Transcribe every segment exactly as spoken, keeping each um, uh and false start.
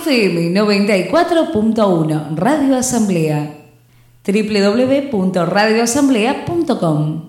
F M noventa y cuatro punto uno, Radio Asamblea. doble u doble u doble u punto radio asamblea punto com.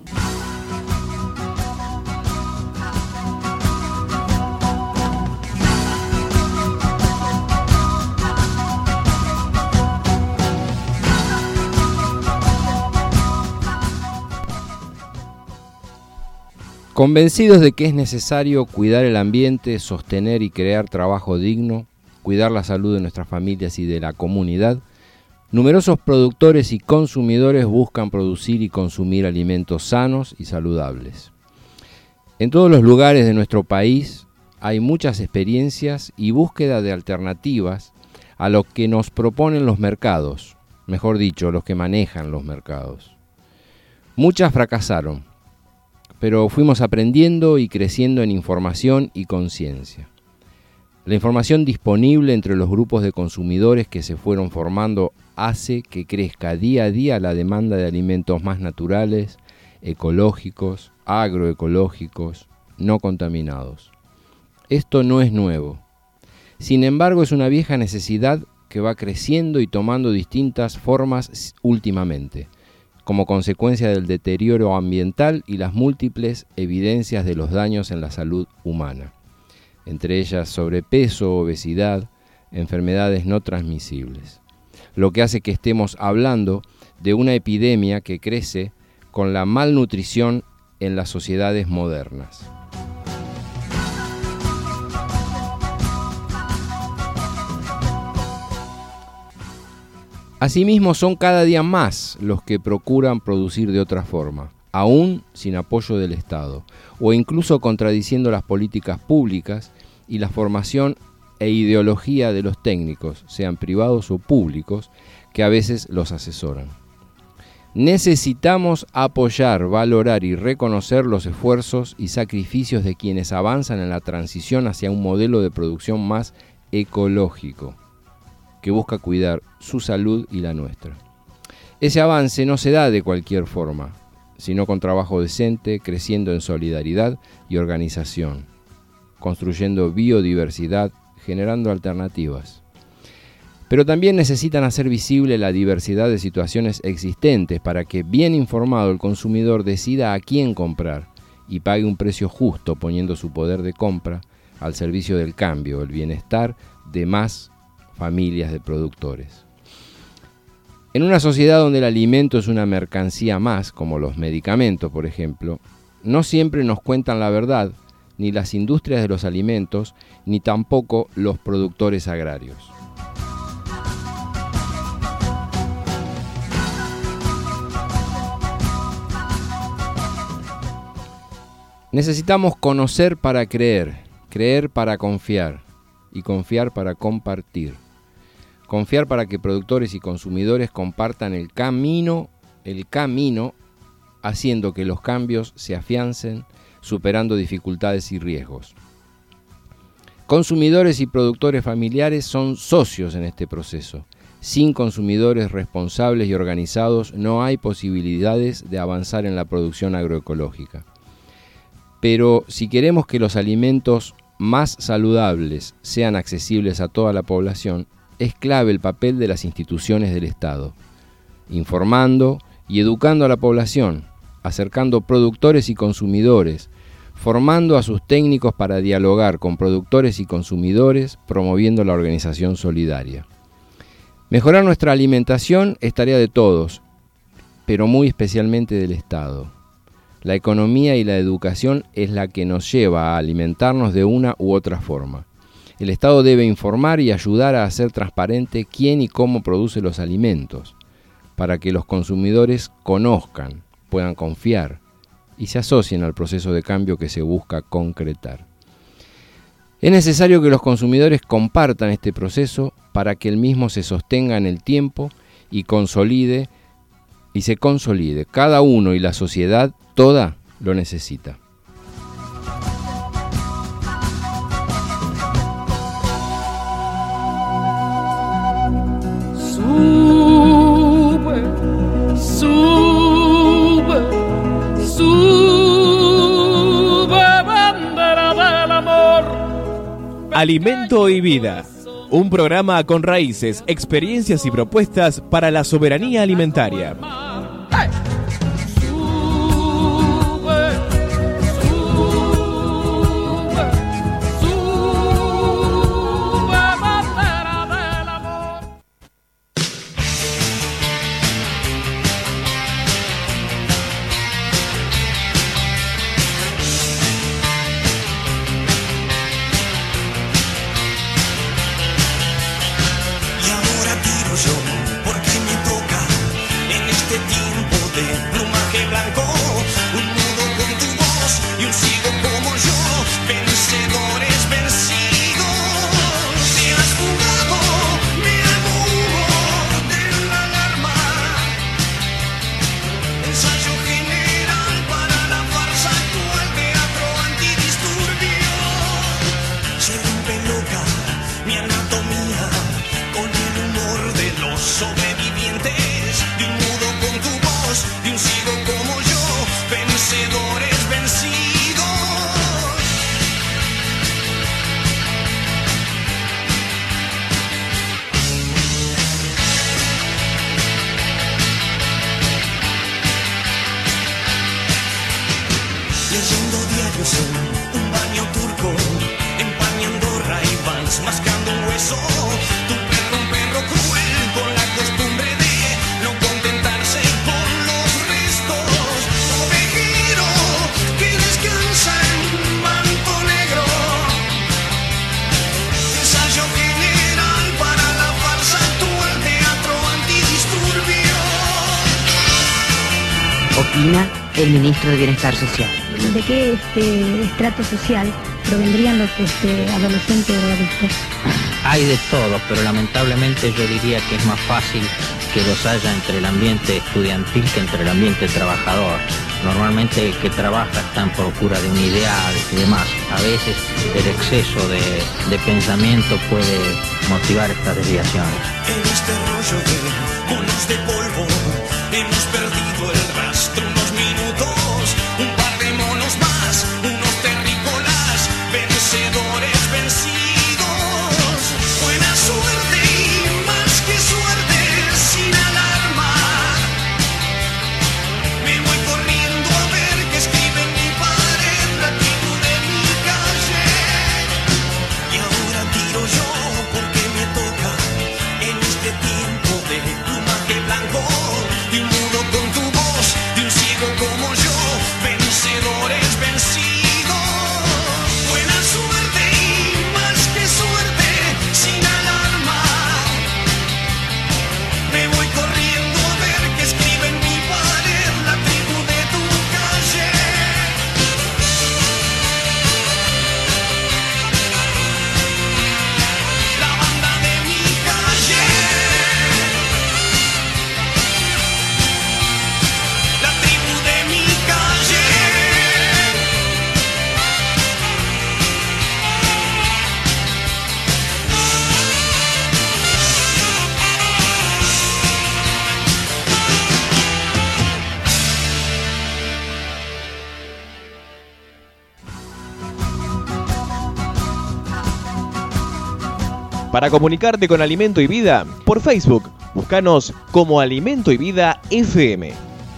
Convencidos de que es necesario cuidar el ambiente, sostener y crear trabajo digno, cuidar la salud de nuestras familias y de la comunidad, numerosos productores y consumidores buscan producir y consumir alimentos sanos y saludables. En todos los lugares de nuestro país hay muchas experiencias y búsqueda de alternativas a lo que nos proponen los mercados, mejor dicho, los que manejan los mercados. Muchas fracasaron, pero fuimos aprendiendo y creciendo en información y conciencia. La información disponible entre los grupos de consumidores que se fueron formando hace que crezca día a día la demanda de alimentos más naturales, ecológicos, agroecológicos, no contaminados. Esto no es nuevo. Sin embargo, es una vieja necesidad que va creciendo y tomando distintas formas últimamente, como consecuencia del deterioro ambiental y las múltiples evidencias de los daños en la salud humana, entre ellas sobrepeso, obesidad, enfermedades no transmisibles, lo que hace que estemos hablando de una epidemia que crece con la malnutrición en las sociedades modernas. Asimismo, son cada día más los que procuran producir de otra forma, aún sin apoyo del Estado, o incluso contradiciendo las políticas públicas y la formación e ideología de los técnicos, sean privados o públicos, que a veces los asesoran. Necesitamos apoyar, valorar y reconocer los esfuerzos y sacrificios de quienes avanzan en la transición hacia un modelo de producción más ecológico, que busca cuidar su salud y la nuestra. Ese avance no se da de cualquier forma, sino con trabajo decente, creciendo en solidaridad y organización, construyendo biodiversidad, generando alternativas. Pero también necesitan hacer visible la diversidad de situaciones existentes para que, bien informado, el consumidor decida a quién comprar y pague un precio justo, poniendo su poder de compra al servicio del cambio, el bienestar de más familias de productores. En una sociedad donde el alimento es una mercancía más, como los medicamentos, por ejemplo, no siempre nos cuentan la verdad, ni las industrias de los alimentos, ni tampoco los productores agrarios. Necesitamos conocer para creer, creer para confiar y confiar para compartir. Confiar para que productores y consumidores compartan el camino, el camino, haciendo que los cambios se afiancen, superando dificultades y riesgos. Consumidores y productores familiares son socios en este proceso. Sin consumidores responsables y organizados no hay posibilidades de avanzar en la producción agroecológica. Pero si queremos que los alimentos más saludables sean accesibles a toda la población, es clave el papel de las instituciones del Estado, informando y educando a la población, acercando productores y consumidores, formando a sus técnicos para dialogar con productores y consumidores, promoviendo la organización solidaria. Mejorar nuestra alimentación es tarea de todos, pero muy especialmente del Estado. La economía y la educación es la que nos lleva a alimentarnos de una u otra forma. El Estado debe informar y ayudar a hacer transparente quién y cómo produce los alimentos, para que los consumidores conozcan, puedan confiar y se asocien al proceso de cambio que se busca concretar. Es necesario que los consumidores compartan este proceso para que el mismo se sostenga en el tiempo y consolide y se consolide. Cada uno y la sociedad toda lo necesita. Sube, sube, sube, bandera del amor. Alimento y vida. Un programa con raíces, experiencias y propuestas para la soberanía alimentaria. El ministro de Bienestar Social. ¿De qué este, estrato social provendrían los este, adolescentes drogadictos? Hay de todo, pero lamentablemente yo diría que es más fácil que los haya entre el ambiente estudiantil que entre el ambiente trabajador. Normalmente el que trabaja está en procura de un ideal y demás. A veces el exceso de, de pensamiento puede motivar estas desviaciones. En este rollo de monos de polvo hemos perdido el rastro unos minutos, un par de monos más, unos terrícolas, vencedores vencidos. Buena suerte y más que suerte, sin alarma. Me voy corriendo a ver qué escribe en mi pared la tribu de mi calle. Y ahora tiro yo porque me toca en este tiempo de plumaje blanco. Y un mudo con tu voz, de un ciego como yo, vencedores vencidos. Buena suerte y más que suerte, sin alarma. Me voy corriendo a ver qué escribe en mi pared la tribu de tu calle. La banda de mi calle. La tribu de mi calle. Para comunicarte con Alimento y Vida, por Facebook, búscanos como Alimento y Vida F M.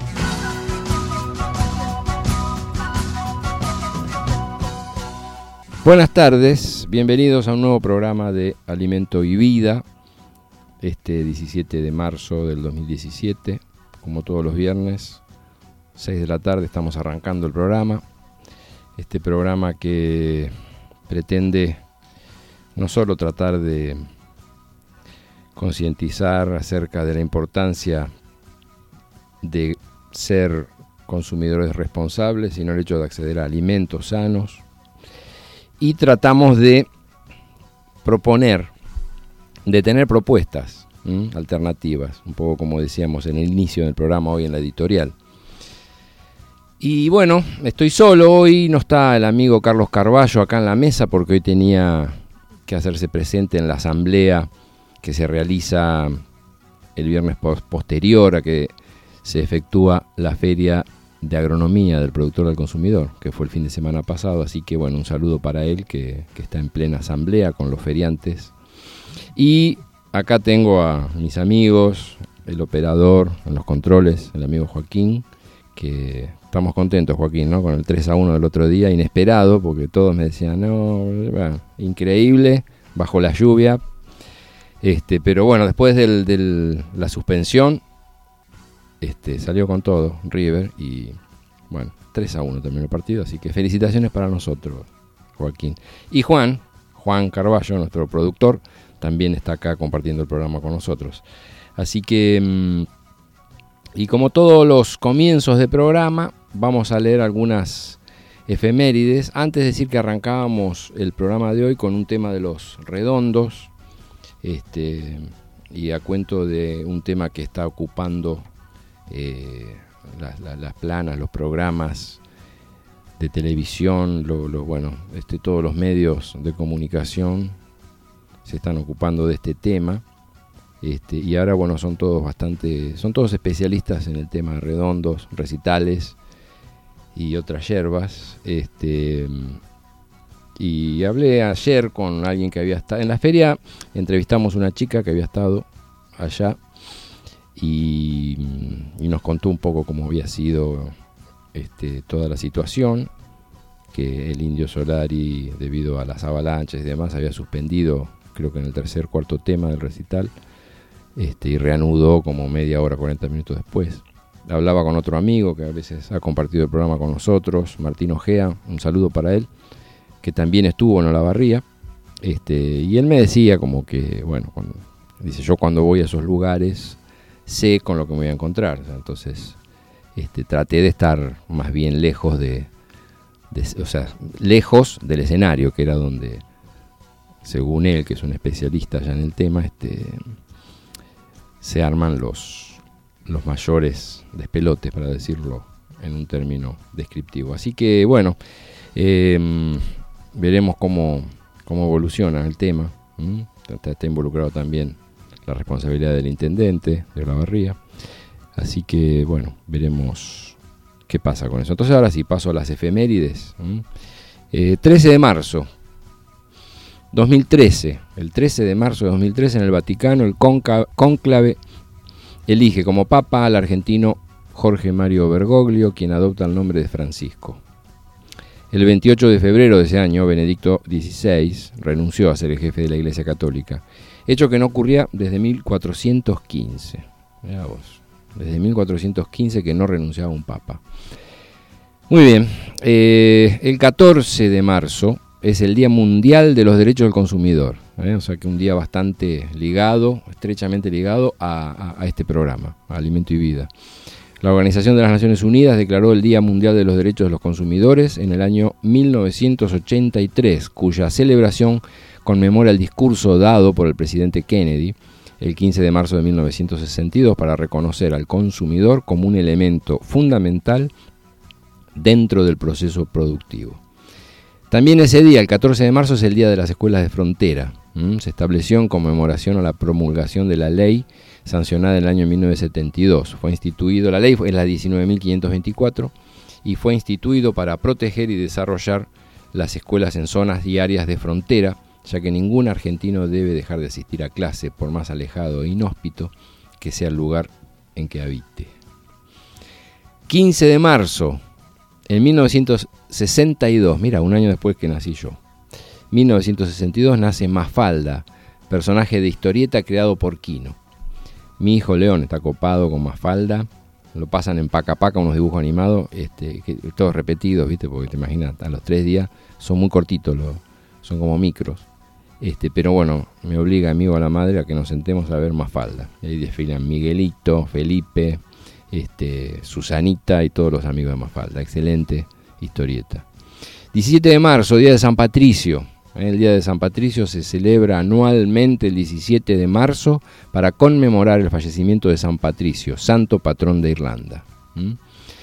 Buenas tardes, bienvenidos a un nuevo programa de Alimento y Vida, este diecisiete de marzo del dos mil diecisiete, como todos los viernes, seis de la tarde estamos arrancando el programa, este programa que pretende no solo tratar de concientizar acerca de la importancia de ser consumidores responsables, sino el hecho de acceder a alimentos sanos, y tratamos de proponer, de tener propuestas ¿m? alternativas, un poco como decíamos en el inicio del programa, hoy en la editorial. Y bueno, estoy solo hoy, no está el amigo Carlos Carballo acá en la mesa porque hoy tenía que hacerse presente en la asamblea que se realiza el viernes posterior a que se efectúa la Feria de Agronomía del Productor del Consumidor, que fue el fin de semana pasado, así que bueno, un saludo para él que, que está en plena asamblea con los feriantes Y acá tengo a mis amigos, el operador en los controles, el amigo Joaquín, que estamos contentos, Joaquín, ¿no? Con el tres a uno del otro día, inesperado, porque todos me decían, no, bueno, increíble, bajo la lluvia. Este, pero bueno, después de del, la suspensión, este, salió con todo River y bueno, tres a uno terminó el partido, así que felicitaciones para nosotros, Joaquín. Y Juan, Juan Carballo, nuestro productor, también está acá compartiendo el programa con nosotros. Así que, y como todos los comienzos de programa, vamos a leer algunas efemérides. Antes de decir que arrancábamos el programa de hoy con un tema de los redondos, este, y a cuento de un tema que está ocupando eh, las, las, las planas, los programas de televisión, lo, lo, bueno, este, todos los medios de comunicación se están ocupando de este tema. Este, y ahora, bueno, son todos bastante, son todos especialistas en el tema de redondos, recitales y otras yerbas. Este, y hablé ayer con alguien que había estado en la feria, entrevistamos a una chica que había estado allá y, y nos contó un poco cómo había sido este, toda la situación, que el Indio Solari, debido a las avalanchas y demás, había suspendido, creo que en el tercer, cuarto tema del recital. Este, y reanudó como media hora, cuarenta minutos después. Hablaba con otro amigo que a veces ha compartido el programa con nosotros, Martín Ojea, un saludo para él, que también estuvo en Olavarría. Este, y él me decía como que, bueno, cuando, dice, yo cuando voy a esos lugares sé con lo que me voy a encontrar. O sea, entonces este, traté de estar más bien lejos de, de, o sea, lejos del escenario, que era donde, según él, que es un especialista ya en el tema, este... se arman los, los mayores despelotes, para decirlo en un término descriptivo. Así que bueno, eh, veremos cómo, cómo evoluciona el tema. ¿Mm? Está, está involucrado también la responsabilidad del intendente de Olavarría. Así que bueno, veremos qué pasa con eso. Entonces ahora sí, paso a las efemérides. ¿Mm? Eh, trece de marzo. dos mil trece, el trece de marzo de dos mil trece en el Vaticano, el cónclave elige como papa al argentino Jorge Mario Bergoglio, quien adopta el nombre de Francisco. El veintiocho de febrero de ese año, Benedicto dieciséis renunció a ser el jefe de la Iglesia Católica, hecho que no ocurría desde mil cuatrocientos quince. Mirá vos, desde mil cuatrocientos quince que no renunciaba un papa. Muy bien, eh, el catorce de marzo es el Día Mundial de los Derechos del Consumidor, ¿eh? O sea que un día bastante ligado, estrechamente ligado a, a, a este programa, a Alimento y Vida. La Organización de las Naciones Unidas declaró el Día Mundial de los Derechos de los Consumidores en el año mil novecientos ochenta y tres, cuya celebración conmemora el discurso dado por el presidente Kennedy el quince de marzo de mil novecientos sesenta y dos para reconocer al consumidor como un elemento fundamental dentro del proceso productivo. También ese día, el catorce de marzo, es el Día de las Escuelas de Frontera. ¿Mm? Se estableció en conmemoración a la promulgación de la ley sancionada en el año mil novecientos setenta y dos. Fue instituido, la ley es la diecinueve mil quinientos veinticuatro, y fue instituido para proteger y desarrollar las escuelas en zonas y áreas de frontera, ya que ningún argentino debe dejar de asistir a clase, por más alejado e inhóspito que sea el lugar en que habite. quince de marzo. En mil novecientos sesenta y dos, mira, un año después que nací yo, mil novecientos sesenta y dos nace Mafalda, personaje de historieta creado por Quino. Mi hijo León está copado con Mafalda, lo pasan en Paca Paca, unos dibujos animados, este, que, todos repetidos, ¿viste? Porque te imaginas, a los tres días son muy cortitos, los, son como micros. Este, pero bueno, me obliga a mí o a la madre a que nos sentemos a ver Mafalda. Y ahí desfilan Miguelito, Felipe, Este, Susanita y todos los amigos de Mafalda. Excelente historieta. diecisiete de marzo, Día de San Patricio. El Día de San Patricio se celebra anualmente el diecisiete de marzo para conmemorar el fallecimiento de San Patricio, santo patrón de Irlanda. ¿Mm?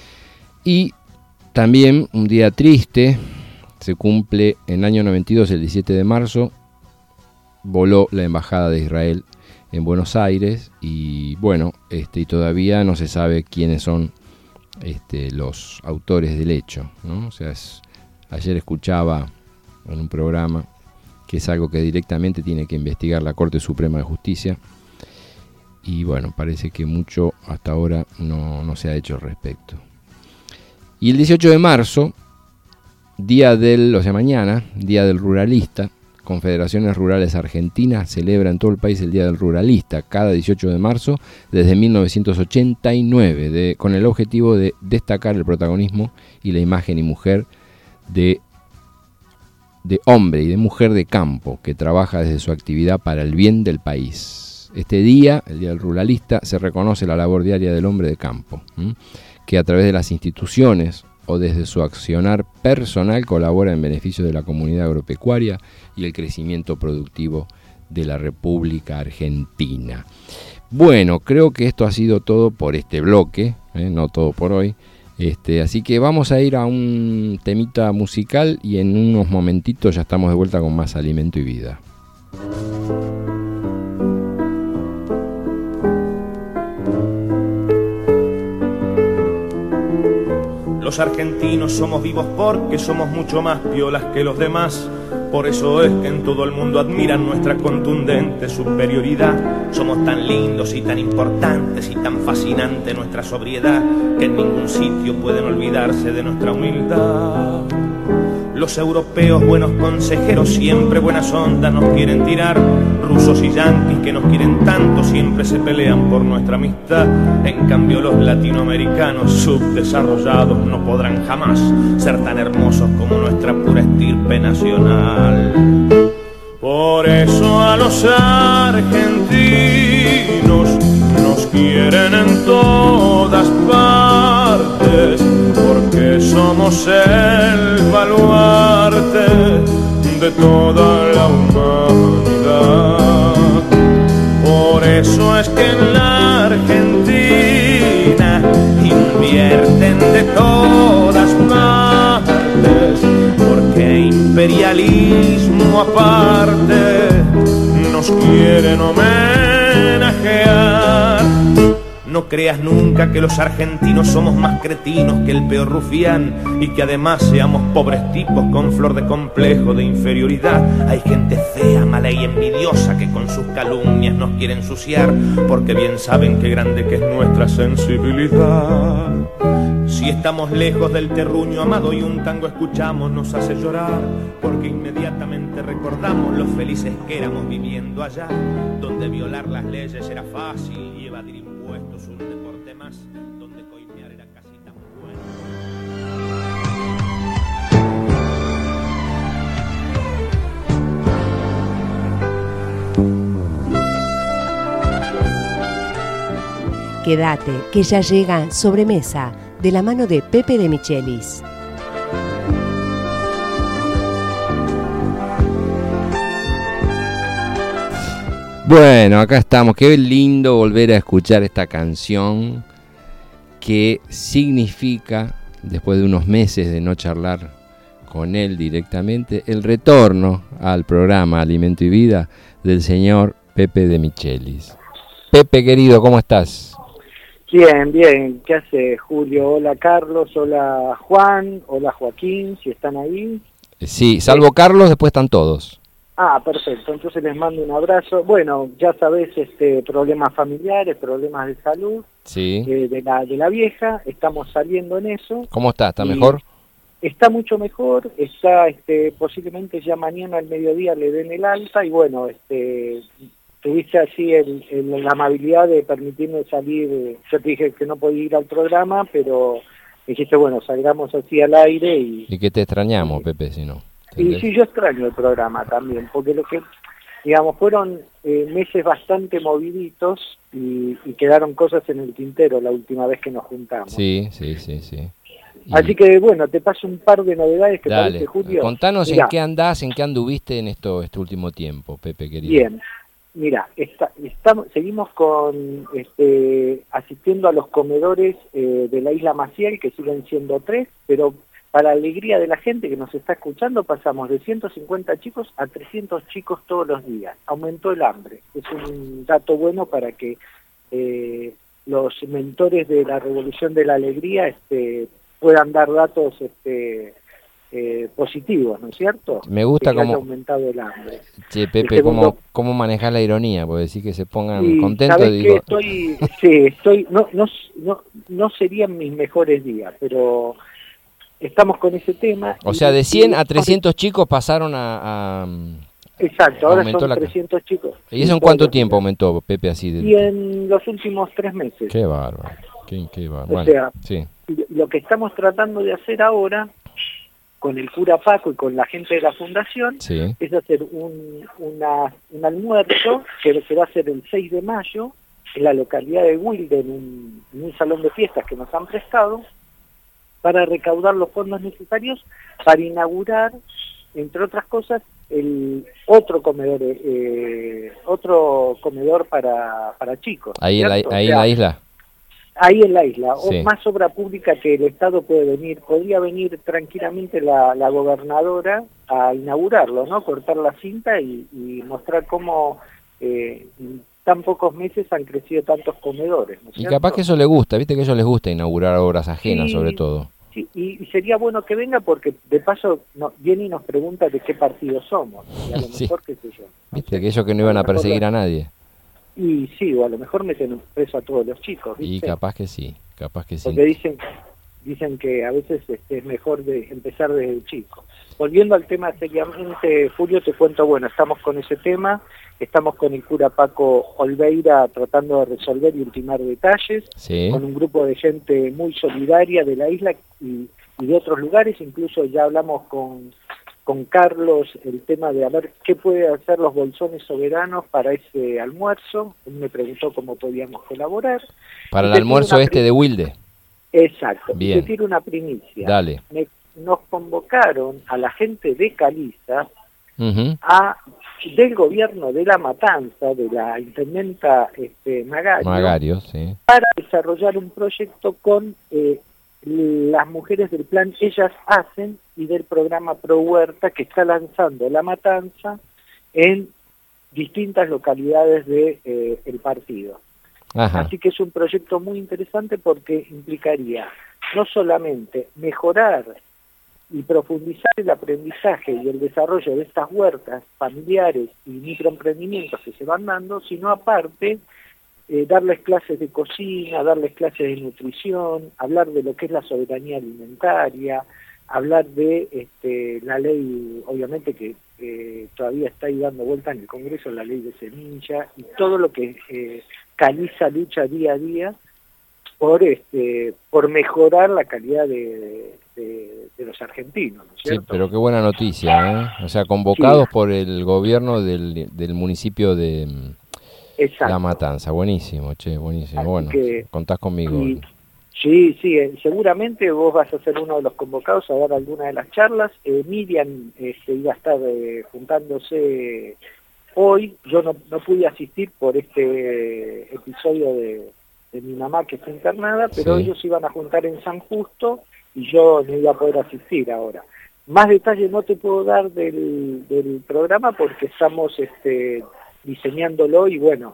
Y también un día triste, se cumple en el año noventa y dos, el diecisiete de marzo, voló la embajada de Israel en Buenos Aires y bueno, este, y todavía no se sabe quiénes son este, los autores del hecho, ¿no? O sea, es, ayer escuchaba en un programa que es algo que directamente tiene que investigar la Corte Suprema de Justicia. Y bueno, parece que mucho hasta ahora no, no se ha hecho al respecto. Y el dieciocho de marzo, día del, o sea mañana, Día del Ruralista, Confederaciones Rurales Argentinas celebra en todo el país el Día del Ruralista cada dieciocho de marzo desde mil novecientos ochenta y nueve, de, con el objetivo de destacar el protagonismo y la imagen y mujer de, de hombre y de mujer de campo que trabaja desde su actividad para el bien del país. Este día, el Día del Ruralista, se reconoce la labor diaria del hombre de campo, ¿m? que a través de las instituciones o desde su accionar personal colabora en beneficio de la comunidad agropecuaria y el crecimiento productivo de la República Argentina. Bueno, creo que esto ha sido todo por este bloque, ¿eh? no todo por hoy. Este, así que vamos a ir a un temita musical y en unos momentitos ya estamos de vuelta con más Alimento y Vida. Los argentinos somos vivos porque somos mucho más piolas que los demás. Por eso es que en todo el mundo admiran nuestra contundente superioridad. Somos tan lindos y tan importantes y tan fascinante nuestra sobriedad que en ningún sitio pueden olvidarse de nuestra humildad. Los europeos, buenos consejeros, siempre buenas ondas nos quieren tirar. Rusos y yanquis que nos quieren tanto siempre se pelean por nuestra amistad. En cambio los latinoamericanos subdesarrollados no podrán jamás ser tan hermosos como nuestra pura estirpe nacional. Por eso a los argentinos nos quieren en todas partes, porque somos el baluarte de toda la humanidad. Por eso es que en la Argentina invierten de todas partes, porque imperialismo aparte nos quieren homenajear. No creas nunca que los argentinos somos más cretinos que el peor rufián y que además seamos pobres tipos con flor de complejo de inferioridad. Hay gente fea, mala y envidiosa que con sus calumnias nos quiere ensuciar, porque bien saben qué grande que es nuestra sensibilidad. Si estamos lejos del terruño amado y un tango escuchamos nos hace llorar, porque inmediatamente recordamos lo felices que éramos viviendo allá, donde violar las leyes era fácil y evadir impuestos un deporte más, donde coimear era casi tan bueno. Quédate, que ya llega Sobremesa, de la mano de Pepe de Michelis. Bueno, acá estamos. Qué lindo volver a escuchar esta canción que significa, después de unos meses de no charlar con él directamente, el retorno al programa Alimento y Vida del señor Pepe de Michelis. Pepe, querido, ¿cómo estás? Bien, bien. ¿Qué hace Julio? Hola Carlos, hola Juan, hola Joaquín, si están ahí. Sí, salvo Carlos, después están todos. Ah, perfecto. Entonces les mando un abrazo. Bueno, ya sabés, este, problemas familiares, problemas de salud, sí. eh, de la de la vieja. Estamos saliendo en eso. ¿Cómo está? ¿Está mejor? Está mucho mejor. Está, este, posiblemente ya mañana al mediodía le den el alta y bueno, este. Tuviste así el, el, la amabilidad de permitirme salir. Yo te dije que no podía ir al programa, pero dijiste, bueno, salgamos así al aire. Y, y que te extrañamos, Pepe, si no. Y sí, yo extraño el programa también, porque lo que, digamos, fueron eh, meses bastante moviditos y, y quedaron cosas en el tintero la última vez que nos juntamos. Sí, sí, sí, sí. Y... Así que, bueno, te paso un par de novedades que Dale, parece, Julio. Contanos Mirá. en qué andás, en qué anduviste en esto este último tiempo, Pepe, querido. Bien. Mira, está, estamos, seguimos con este, asistiendo a los comedores eh, de la Isla Maciel, que siguen siendo tres, pero para alegría de la gente que nos está escuchando, pasamos de ciento cincuenta chicos a trescientos chicos todos los días. Aumentó el hambre. Es un dato bueno para que eh, los mentores de la Revolución de la Alegría este, puedan dar datos este, eh, positivos, ¿no es cierto? Me gusta que haya cómo... aumentado el hambre. Che, Pepe, segundo... ¿cómo, cómo manejar la ironía? Porque decir que se pongan y, contentos, ¿sabés digo... qué? Estoy, sí, estoy, no, no, no, no serían mis mejores días, pero estamos con ese tema. O y, sea, de cien a y, trescientos chicos pasaron a... a exacto, ahora aumentó son la... trescientos chicos. ¿Y eso en cuánto tiempo aumentó, Pepe, así? De... Y en los últimos tres meses. Qué bárbaro, qué, qué bárbaro. O Bueno, sea, sí. lo que estamos tratando de hacer ahora con el cura Paco y con la gente de la fundación Sí. es hacer un, una, un almuerzo que se va a hacer el seis de mayo en la localidad de Wilde, en un, en un salón de fiestas que nos han prestado, para recaudar los fondos necesarios para inaugurar, entre otras cosas, el otro comedor eh, otro comedor para, para chicos. Ahí, en la, ahí O sea, en la isla. Ahí en la isla, Sí. o más obra pública que el Estado puede venir, podría venir tranquilamente la, la gobernadora a inaugurarlo, ¿no? Cortar la cinta y, y mostrar cómo eh, en tan pocos meses han crecido tantos comedores, ¿no es Y cierto? capaz que eso le gusta, viste que a ellos les gusta inaugurar obras ajenas, Sí. sobre todo. Sí, y, y sería bueno que venga porque de paso no, viene y nos pregunta de qué partido somos, y a lo Sí. mejor qué sé yo. Viste que ellos que no iban a perseguir a nadie. Y sí, o a lo mejor meten preso a todos los chicos, Y ¿viste? capaz que sí, capaz que sí. Porque dicen dicen que a veces este, es mejor de empezar desde chico. Volviendo al tema seriamente, Julio, te cuento, bueno, estamos con ese tema, estamos con el cura Paco Olveira tratando de resolver y ultimar detalles, Sí. con un grupo de gente muy solidaria de la isla y, y de otros lugares, incluso ya hablamos con, con Carlos el tema de a ver qué puede hacer los bolsones soberanos para ese almuerzo. Él me preguntó cómo podíamos colaborar. Para Y el te almuerzo tiro una este de Wilde. Exacto. Bien. Y te tiro una primicia. Dale. Me- nos convocaron a la gente de Caliza, Ujú. a, del gobierno de La Matanza, de la intendenta este, Magario, Magario, sí. para desarrollar un proyecto con eh, las mujeres del plan Ellas Hacen y del programa Pro Huerta que está lanzando La Matanza en distintas localidades del de, eh, partido. Ajá. Así que es un proyecto muy interesante porque implicaría no solamente mejorar y profundizar el aprendizaje y el desarrollo de estas huertas familiares y microemprendimientos que se van dando, sino aparte eh, darles clases de cocina, darles clases de nutrición, hablar de lo que es la soberanía alimentaria, hablar de este, la ley, obviamente que eh, todavía está ahí dando vuelta en el Congreso, la ley de semilla y todo lo que eh, Caliza lucha día a día por este por mejorar la calidad de, de, de los argentinos, ¿no es Sí, cierto? pero qué buena noticia, ¿eh? O sea, convocados Sí. por el gobierno del, del municipio de mm, Exacto. La Matanza. Buenísimo, che, buenísimo. Así Bueno, que- contás conmigo. Y- sí, sí, eh, seguramente vos vas a ser uno de los convocados a dar alguna de las charlas. Eh, Miriam este, iba a estar eh, juntándose hoy. Yo no, no pude asistir por este episodio de, de mi mamá que está internada, pero Sí. ellos iban a juntar en San Justo y yo no iba a poder asistir ahora. Más detalles no te puedo dar del, del programa porque estamos este, diseñándolo y bueno,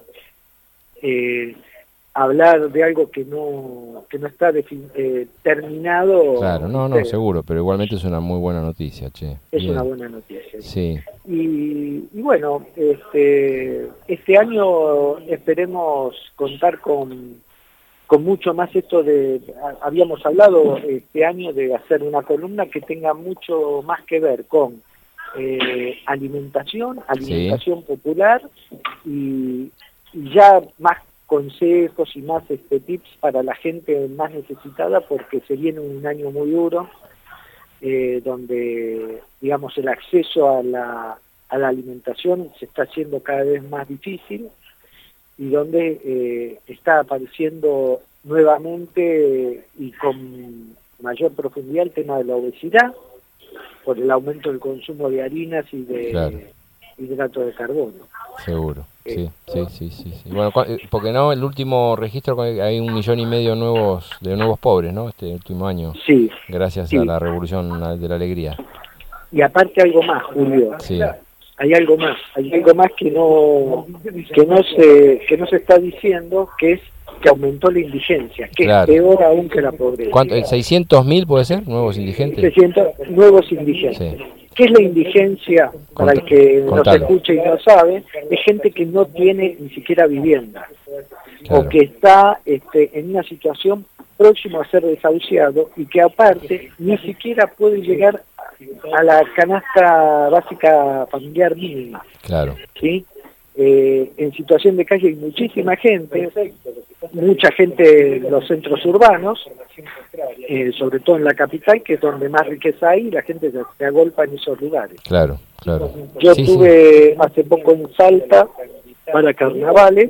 eh, hablar de algo que no que no está defin- eh, terminado. Claro, no, no, eh, seguro, pero igualmente es una muy buena noticia, che. Es Bien. una buena noticia. Sí, Y, y bueno, este, este año esperemos contar con, con mucho más esto de, ha- habíamos hablado este año de hacer una columna que tenga mucho más que ver con eh, alimentación, alimentación popular y, y ya más consejos y más este, tips para la gente más necesitada porque se viene un año muy duro eh, donde digamos el acceso a la, a la alimentación se está haciendo cada vez más difícil y donde eh, está apareciendo nuevamente y con mayor profundidad el tema de la obesidad por el aumento del consumo de harinas y de Claro. hidratos de carbono. seguro. Sí, sí, sí, sí. sí. Bueno, cua- eh, porque no, el último registro hay un millón y medio nuevos de nuevos pobres, ¿no? Este último año. Sí. Gracias Sí. a la revolución de la alegría. Y aparte algo más, Julio. Sí. hay algo más, hay algo más que no que no se que no se está diciendo, que es que aumentó la indigencia, que claro. es peor aún que la pobreza. ¿Cuánto? ¿seiscientos mil puede ser? ¿Nuevos indigentes? seiscientos nuevos indigentes. Sí. ¿Qué es la indigencia? Para el que nos escuche y no sabe, es gente que no tiene ni siquiera vivienda, claro. o que está este, en una situación próxima a ser desahuciado y que aparte ni siquiera puede llegar a la canasta básica familiar mínima. Claro. ¿Sí? Eh, en situación de calle hay muchísima gente, mucha gente en los centros urbanos, eh, sobre todo en la capital, que es donde más riqueza hay, y la gente se, se agolpa en esos lugares. Claro, claro. Yo sí, estuve sí. hace poco en Salta para carnavales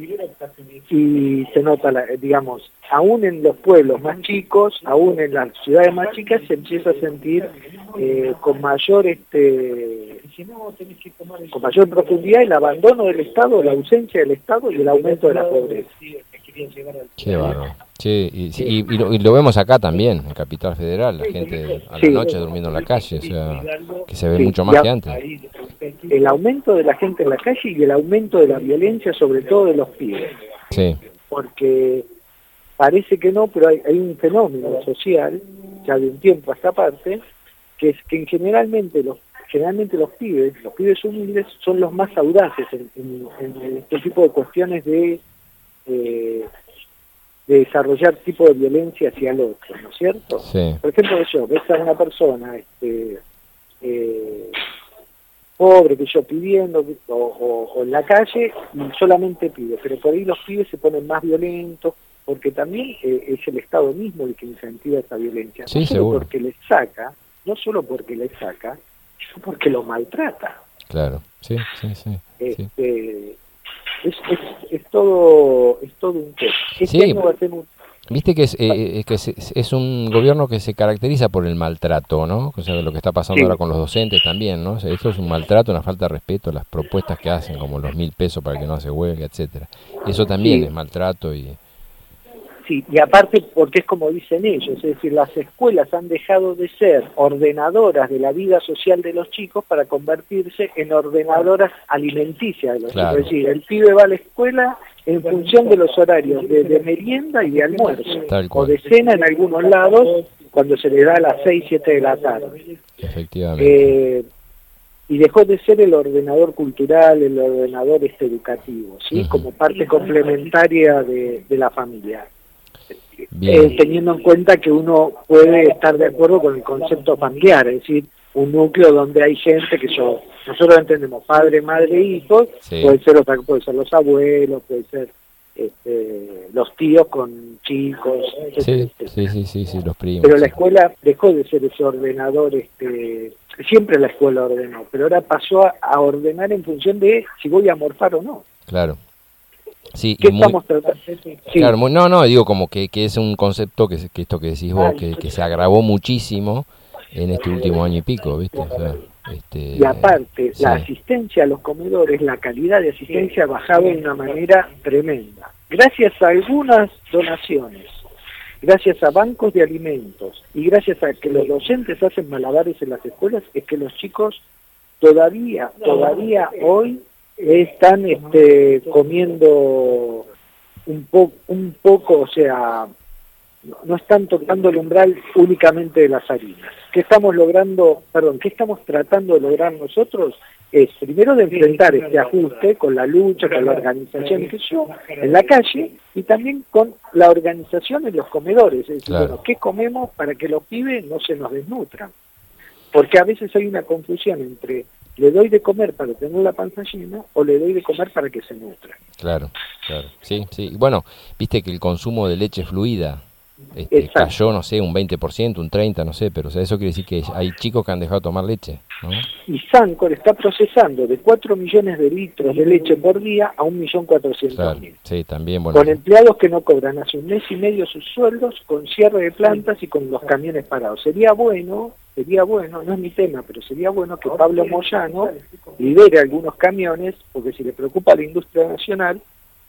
y se nota, la, digamos, aún en los pueblos más chicos, aún en las ciudades más chicas, se empieza a sentir eh, con mayor este con mayor profundidad el abandono del Estado, la ausencia del Estado y el aumento de la pobreza. Qué bárbaro. Sí, y, y, y, lo, y lo vemos acá también, en Capital Federal, la gente a la sí. noche durmiendo en la calle, o sea, que se ve sí, mucho más ya, que antes. El aumento de la gente en la calle y el aumento de la violencia, sobre todo de los pibes. Sí. Porque parece que no, pero hay, hay un fenómeno social, ya de un tiempo a esta parte, que es que generalmente los generalmente los pibes, los pibes humildes, son los más audaces en, en, en este tipo de cuestiones de eh, de desarrollar tipo de violencia hacia el otro, ¿no es cierto? Sí. Por ejemplo, yo, ves a una persona este, eh, pobre, que yo pidiendo, o, o, o en la calle, y solamente pide, pero por ahí los pibes se ponen más violentos, porque también eh, es el Estado mismo el que incentiva esa violencia, sí, no solo seguro. porque les saca, no solo porque les saca, sino porque lo maltrata. Claro, sí, sí, sí. Este, sí. Es, es, es todo es todo un tema. Este sí, año va a ser un... viste que es eh, que es, es un gobierno que se caracteriza por el maltrato, ¿no? O sea, lo que está pasando sí. ahora con los docentes también, ¿no? O sea, esto es un maltrato, una falta de respeto, las propuestas que hacen, como los mil pesos para el que no hace huelga, etcétera. Eso también sí. es maltrato y... Sí, y aparte porque es como dicen ellos, es decir, las escuelas han dejado de ser ordenadoras de la vida social de los chicos para convertirse en ordenadoras alimenticias de los claro. chicos. Es decir, el pibe va a la escuela en función de los horarios de, de merienda y de almuerzo, o de cena en algunos lados, cuando se le da a las seis, siete de la tarde. Efectivamente. Eh, y dejó de ser el ordenador cultural, el ordenador este educativo, ¿sí? Uh-huh. Como parte complementaria de, de la familia. Eh, teniendo en cuenta que uno puede estar de acuerdo con el concepto familiar, es decir, un núcleo donde hay gente que yo, nosotros entendemos padre, madre, hijos, sí. puede ser otra, puede ser los abuelos, puede ser este, los tíos con chicos, sí, sí, sí, sí, sí, los primos. Pero sí. la escuela dejó de ser ese ordenador, este, siempre la escuela ordenó, pero ahora pasó a, a ordenar en función de si voy a morfar o no. Claro. Sí, ¿Qué y muy, estamos tratando? Sí. Claro, muy, no, no, digo como que, que es un concepto que, que esto que decís vos, que, que se agravó muchísimo en este último año y pico, ¿viste? O sea, este, y aparte, sí. la asistencia a los comedores, la calidad de asistencia ha bajado de una manera tremenda. Gracias a algunas donaciones, gracias a bancos de alimentos y gracias a que los docentes hacen malabares en las escuelas, es que los chicos todavía, todavía hoy están este, comiendo un poco, un poco, o sea, no están tocando el umbral únicamente de las harinas. ¿Qué estamos logrando, perdón, qué estamos tratando de lograr nosotros? Es primero de enfrentar este ajuste con la lucha, con la organización que yo, en la calle, y también con la organización en los comedores. Es decir, claro. bueno, ¿qué comemos para que los pibes no se nos desnutran? Porque a veces hay una confusión entre le doy de comer para tener la panza llena o le doy de comer para que se nutra. Claro, claro, sí, sí. Bueno, viste que el consumo de leche fluida este, cayó, no sé, un veinte por ciento, un treinta por ciento, no sé, pero o sea, eso quiere decir que hay chicos que han dejado de tomar leche, ¿no? Y Sancor está procesando de cuatro millones de litros de leche por día a un millón cuatrocientos mil. Claro, sí, también, bueno. Con empleados que no cobran hace un mes y medio sus sueldos, con cierre de plantas y con los camiones parados. Sería bueno... Sería bueno, no es mi tema, pero sería bueno que Pablo Moyano libere algunos camiones, porque si le preocupa a la industria nacional,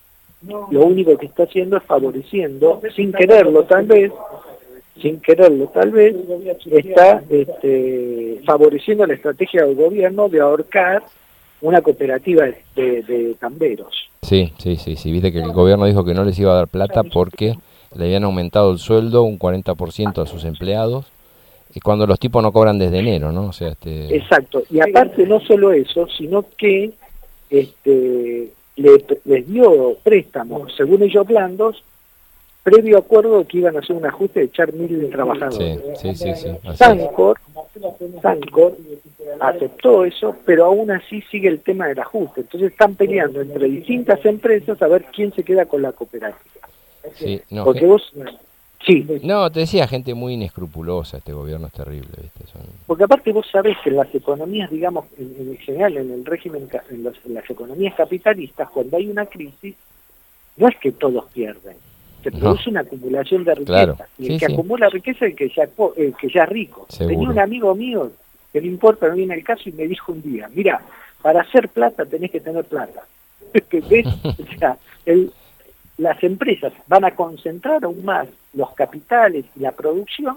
lo único que está haciendo es favoreciendo, sin quererlo tal vez, sin quererlo tal vez, está este, favoreciendo la estrategia del gobierno de ahorcar una cooperativa de, de, de tamberos. Sí, sí, sí, sí, viste que el gobierno dijo que no les iba a dar plata porque le habían aumentado el sueldo un cuarenta por ciento a sus empleados, y cuando los tipos no cobran desde enero, ¿no? O sea, este... Exacto, y aparte no solo eso, sino que este, le, les dio préstamos, según ellos blandos, previo acuerdo de que iban a hacer un ajuste de echar mil trabajadores. Sí, sí, sí, sí, así Sancor, Sancor aceptó eso, pero aún así sigue el tema del ajuste. Entonces están peleando entre distintas empresas a ver quién se queda con la cooperativa. Sí, no, Porque gen- vos... Sí. No, te decía, gente muy inescrupulosa, este gobierno es terrible, ¿viste? Son... Porque aparte vos sabés que en las economías, digamos, en, en general, en el régimen, ca- en, los- en las economías capitalistas, cuando hay una crisis, no es que todos pierden, se No. produce una acumulación de riqueza. Claro. Y el Sí, que sí. acumula riqueza es el que ya, es po- el que ya es rico. Seguro. Tenía un amigo mío, que no importa, no viene el caso, y me dijo un día, mira, para hacer plata tenés que tener plata. ¿Ves? O sea, el, las empresas van a concentrar aún más los capitales y la producción,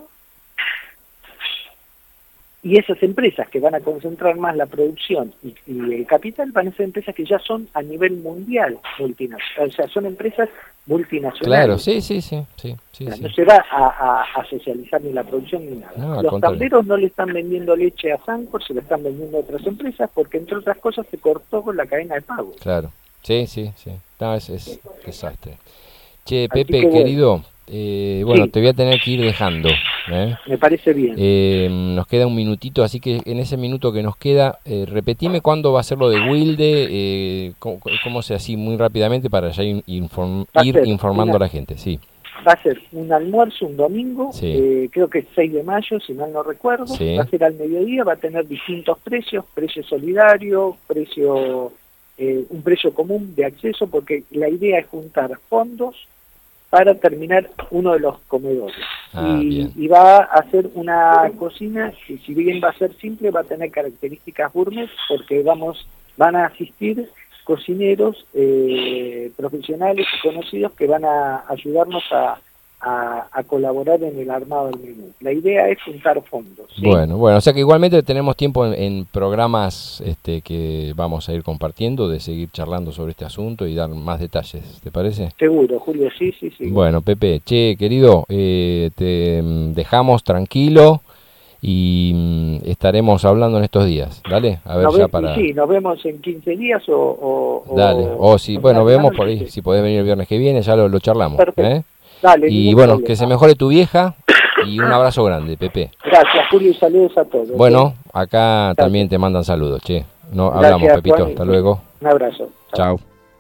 y esas empresas que van a concentrar más la producción y, y el capital van a ser empresas que ya son a nivel mundial multinacionales, o sea, son empresas multinacionales. Claro, sí, sí, sí, sí, sí, O sea, sí. no se va a, a, a socializar ni la producción ni nada. No, al Los contrario. tamberos no le están vendiendo leche a Sancor, se lo están vendiendo a otras empresas porque, entre otras cosas, se cortó con la cadena de pago. Claro, sí, sí, sí. No, es, es desastre. Che, Así Pepe, que bueno. querido, eh, bueno, Sí. te voy a tener que ir dejando. ¿eh? Me parece bien. Eh, nos queda un minutito, así que en ese minuto que nos queda, eh, repetime cuándo va a ser lo de Wilde, eh, cómo, cómo se así muy rápidamente para ya in- inform- Va a ir ser informando una- a la gente, sí. Va a ser un almuerzo un domingo, Sí. eh, creo que es seis de mayo, si mal no recuerdo. Sí. Va a ser al mediodía, va a tener distintos precios, precio solidario, precio eh, un precio común de acceso, porque la idea es juntar fondos para terminar uno de los comedores. Ah, y, bien. y va a hacer una cocina que, si bien va a ser simple, va a tener características gourmet, porque vamos van a asistir cocineros eh, profesionales y conocidos que van a ayudarnos a, a, a colaborar en el armado del menú. La idea es juntar fondos. ¿sí? Bueno, bueno, o sea que igualmente tenemos tiempo en, en programas este, que vamos a ir compartiendo, de seguir charlando sobre este asunto y dar más detalles, ¿te parece? Seguro, Julio, sí, sí, sí. Bueno, Pepe, che, querido, eh, te mm, dejamos tranquilo y mm, estaremos hablando en estos días, dale, a ver Nos ya ve- para... Sí, nos vemos en quince días o... o o- Dale, o si, o bueno, una vemos semana, por ahí, sí. si podés venir el viernes que viene, ya lo, lo charlamos, Perfecto. ¿eh? Dale, Y ningún bueno, problema. que se mejore tu vieja y un abrazo grande, Pepe. Gracias, Julio, y saludos a todos. Bueno, acá también te mandan saludos, che. No, Gracias, hablamos, Pepito, Juan, y- hasta luego. Un abrazo. Chao.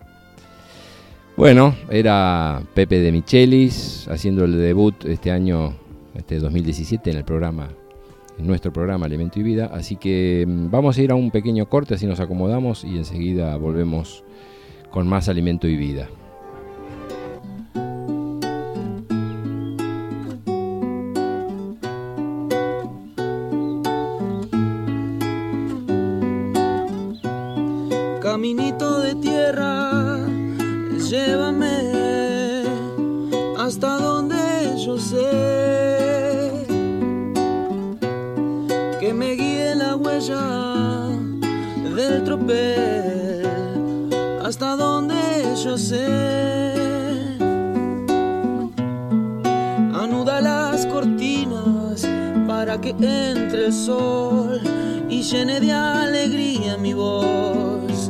Bueno, era Pepe de Michelis haciendo el debut este año, este dos mil diecisiete, en el programa, en nuestro programa Alimento y Vida. Así que mm, vamos a ir a un pequeño corte, así nos acomodamos y enseguida volvemos con más Alimento y Vida. Caminito de tierra, llévame hasta donde yo sé, que me guíe la huella del tropel hasta donde yo sé. Anuda las cortinas para que entre el sol y llene de alegría mi voz.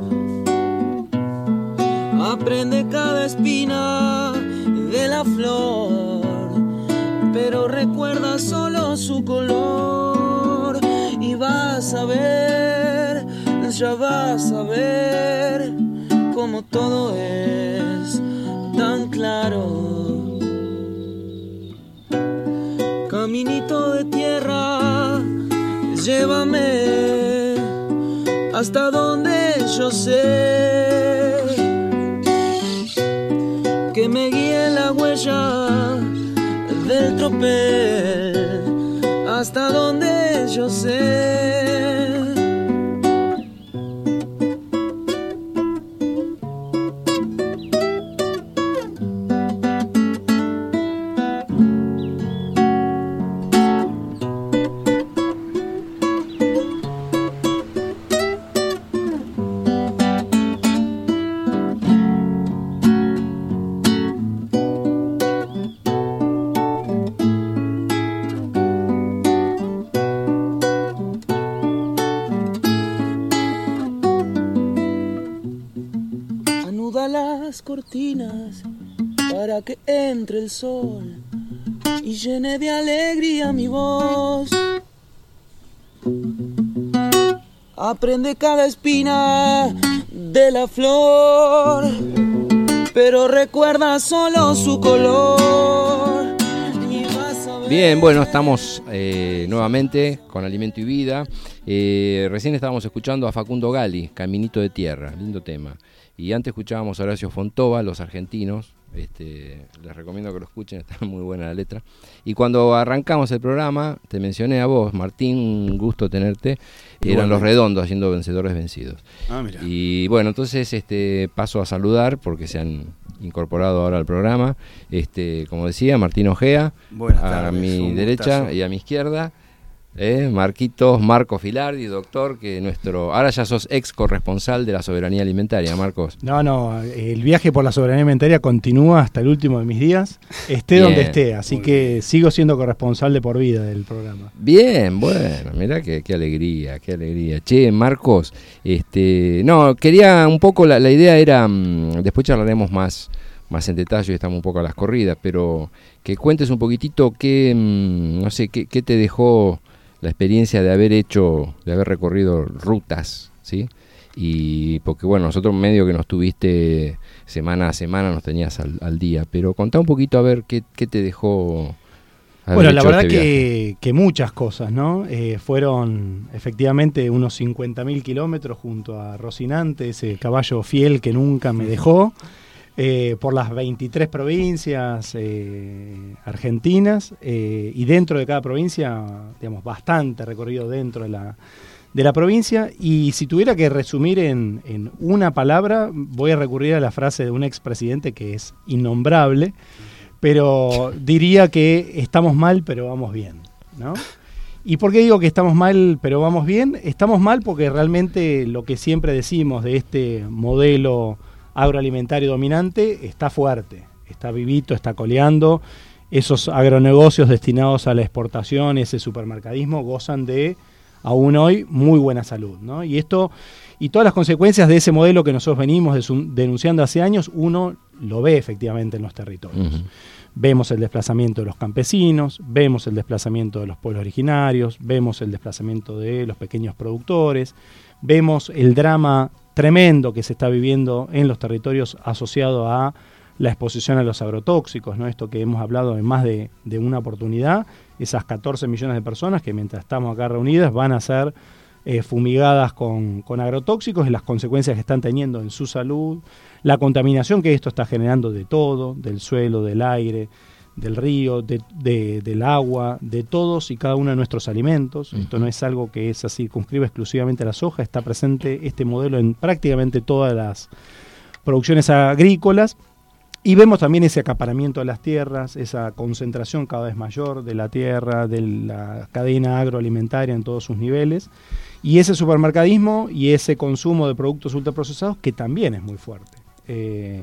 Aprende cada espina de la flor, pero recuerda solo su color. Y vas a ver, ya vas a ver cómo todo es tan claro. Caminito de tierra, llévame hasta donde yo sé, que me guíe la huella del tropel hasta donde yo sé. todas las cortinas para que entre el sol y llene de alegría mi voz. Aprende cada espina de la flor, pero recuerda solo su color. Y vas a ver. Bien, bueno, estamos eh, nuevamente con Alimento y Vida. Eh, recién estábamos escuchando a Facundo Gali, Caminito de Tierra, lindo tema. Y antes escuchábamos a Horacio Fontova, Los Argentinos. Este, les recomiendo que lo escuchen, está muy buena la letra. Y cuando arrancamos el programa, te mencioné a vos, Martín, un gusto tenerte. Eran Los Redondos haciendo Vencedores Vencidos. Ah, mira. Y bueno, entonces este, paso a saludar porque se han incorporado ahora al programa. Este, como decía, Martín Ojea, Buenas a tardes, mi un derecha gustazo. y a mi izquierda. Eh, Marquitos, Marco Filardi, doctor, que nuestro, ahora ya sos ex corresponsal de la soberanía alimentaria, Marcos. No, no, el viaje por la soberanía alimentaria continúa hasta el último de mis días, esté Bien, donde esté, así que bien. Sigo siendo corresponsal de por vida del programa. Bien, bueno, mirá qué, qué alegría, qué alegría. Che, Marcos, este, no, quería un poco, la, la idea era, mmm, después charlaremos más, más en detalle, estamos un poco a las corridas, pero que cuentes un poquitito qué, mmm, no sé, qué, qué te dejó la experiencia de haber hecho, de haber recorrido rutas, ¿sí? Y porque bueno, nosotros medio que nos tuviste semana a semana, nos tenías al, al día, pero contá un poquito a ver qué, qué te dejó haber Bueno, hecho la verdad este que, que muchas cosas, ¿no? Eh, fueron efectivamente unos cincuenta mil kilómetros junto a Rocinante, ese caballo fiel que nunca me dejó. Eh, por las veintitrés provincias eh, argentinas eh, y dentro de cada provincia, digamos, bastante recorrido dentro de la, de la provincia. Y si tuviera que resumir en, en una palabra, voy a recurrir a la frase de un expresidente que es innombrable, pero diría que estamos mal pero vamos bien, ¿no? ¿Y por qué digo que estamos mal pero vamos bien? Estamos mal porque realmente lo que siempre decimos de este modelo agroalimentario dominante está fuerte, está vivito, está coleando. Esos agronegocios destinados a la exportación, ese supermercadismo, gozan de, aún hoy, muy buena salud, ¿no? Y esto, y todas las consecuencias de ese modelo que nosotros venimos denunciando hace años, uno lo ve efectivamente en los territorios. Uh-huh. Vemos el desplazamiento de los campesinos, vemos el desplazamiento de los pueblos originarios, vemos el desplazamiento de los pequeños productores, vemos el drama tremendo que se está viviendo en los territorios asociado a la exposición a los agrotóxicos, ¿no? Esto que hemos hablado en más de, de una oportunidad, esas catorce millones de personas que mientras estamos acá reunidas van a ser eh, fumigadas con, con agrotóxicos y las consecuencias que están teniendo en su salud, la contaminación que esto está generando de todo, del suelo, del aire, del río, de, de, del agua, de todos y cada uno de nuestros alimentos. Uh-huh. Esto no es algo que se circunscribe exclusivamente a la soja, está presente este modelo en prácticamente todas las producciones agrícolas. Y vemos también ese acaparamiento de las tierras, esa concentración cada vez mayor de la tierra, de la cadena agroalimentaria en todos sus niveles, y ese supermercadismo y ese consumo de productos ultraprocesados que también es muy fuerte. Eh,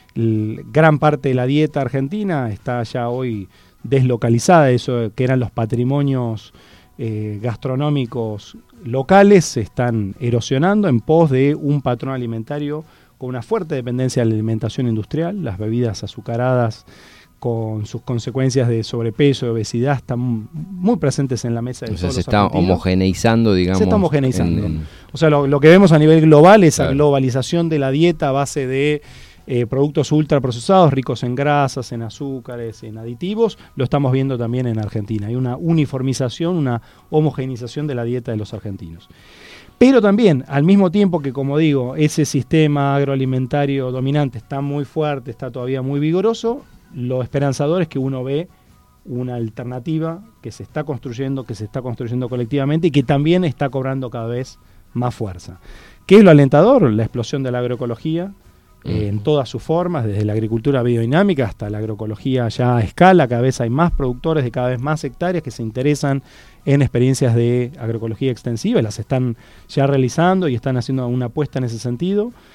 El, gran parte de la dieta argentina está ya hoy deslocalizada, eso que eran los patrimonios eh, gastronómicos locales se están erosionando en pos de un patrón alimentario con una fuerte dependencia de la alimentación industrial. Las bebidas azucaradas con sus consecuencias de sobrepeso y obesidad están muy presentes en la mesa de o sea, todos se los está argentinos. homogeneizando, digamos. Se está homogeneizando. En, en... O sea, lo, lo que vemos a nivel global, esa claro. globalización de la dieta a base de Eh, productos ultraprocesados, ricos en grasas, en azúcares, en aditivos, lo estamos viendo también en Argentina. Hay una uniformización, una homogenización de la dieta de los argentinos. Pero también, al mismo tiempo que, como digo, ese sistema agroalimentario dominante está muy fuerte, está todavía muy vigoroso, lo esperanzador es que uno ve una alternativa que se está construyendo, que se está construyendo colectivamente y que también está cobrando cada vez más fuerza. ¿Qué es lo alentador? La explosión de la agroecología, Eh, en todas sus formas, desde la agricultura biodinámica hasta la agroecología ya a escala. Cada vez hay más productores de cada vez más hectáreas que se interesan en experiencias de agroecología extensiva, las están ya realizando y están haciendo una apuesta en ese sentido.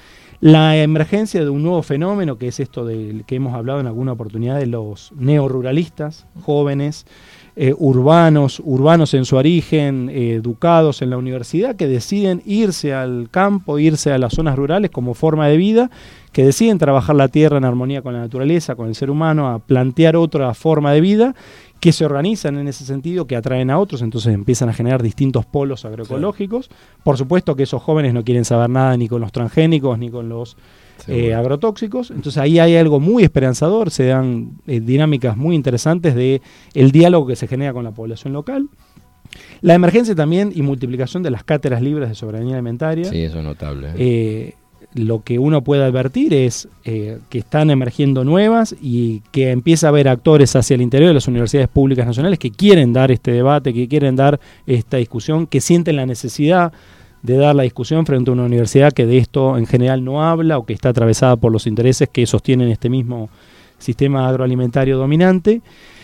La emergencia de un nuevo fenómeno, que es esto del que hemos hablado en alguna oportunidad, de los neoruralistas, jóvenes, eh, urbanos, urbanos en su origen, eh, educados en la universidad, que deciden irse al campo, irse a las zonas rurales como forma de vida, que deciden trabajar la tierra en armonía con la naturaleza, con el ser humano, a plantear otra forma de vida, que se organizan en ese sentido, que atraen a otros, entonces empiezan a generar distintos polos agroecológicos. Claro. Por supuesto que esos jóvenes no quieren saber nada ni con los transgénicos ni con los eh, agrotóxicos, entonces ahí hay algo muy esperanzador, se dan eh, dinámicas muy interesantes de el diálogo que se genera con la población local. La emergencia también y multiplicación de las cátedras libres de soberanía alimentaria. Sí, eso es notable. ¿eh? Eh, lo que uno puede advertir es eh, que están emergiendo nuevas y que empieza a haber actores hacia el interior de las universidades públicas nacionales que quieren dar este debate, que quieren dar esta discusión, que sienten la necesidad de dar la discusión frente a una universidad que de esto en general no habla o que está atravesada por los intereses que sostienen este mismo sistema agroalimentario dominante.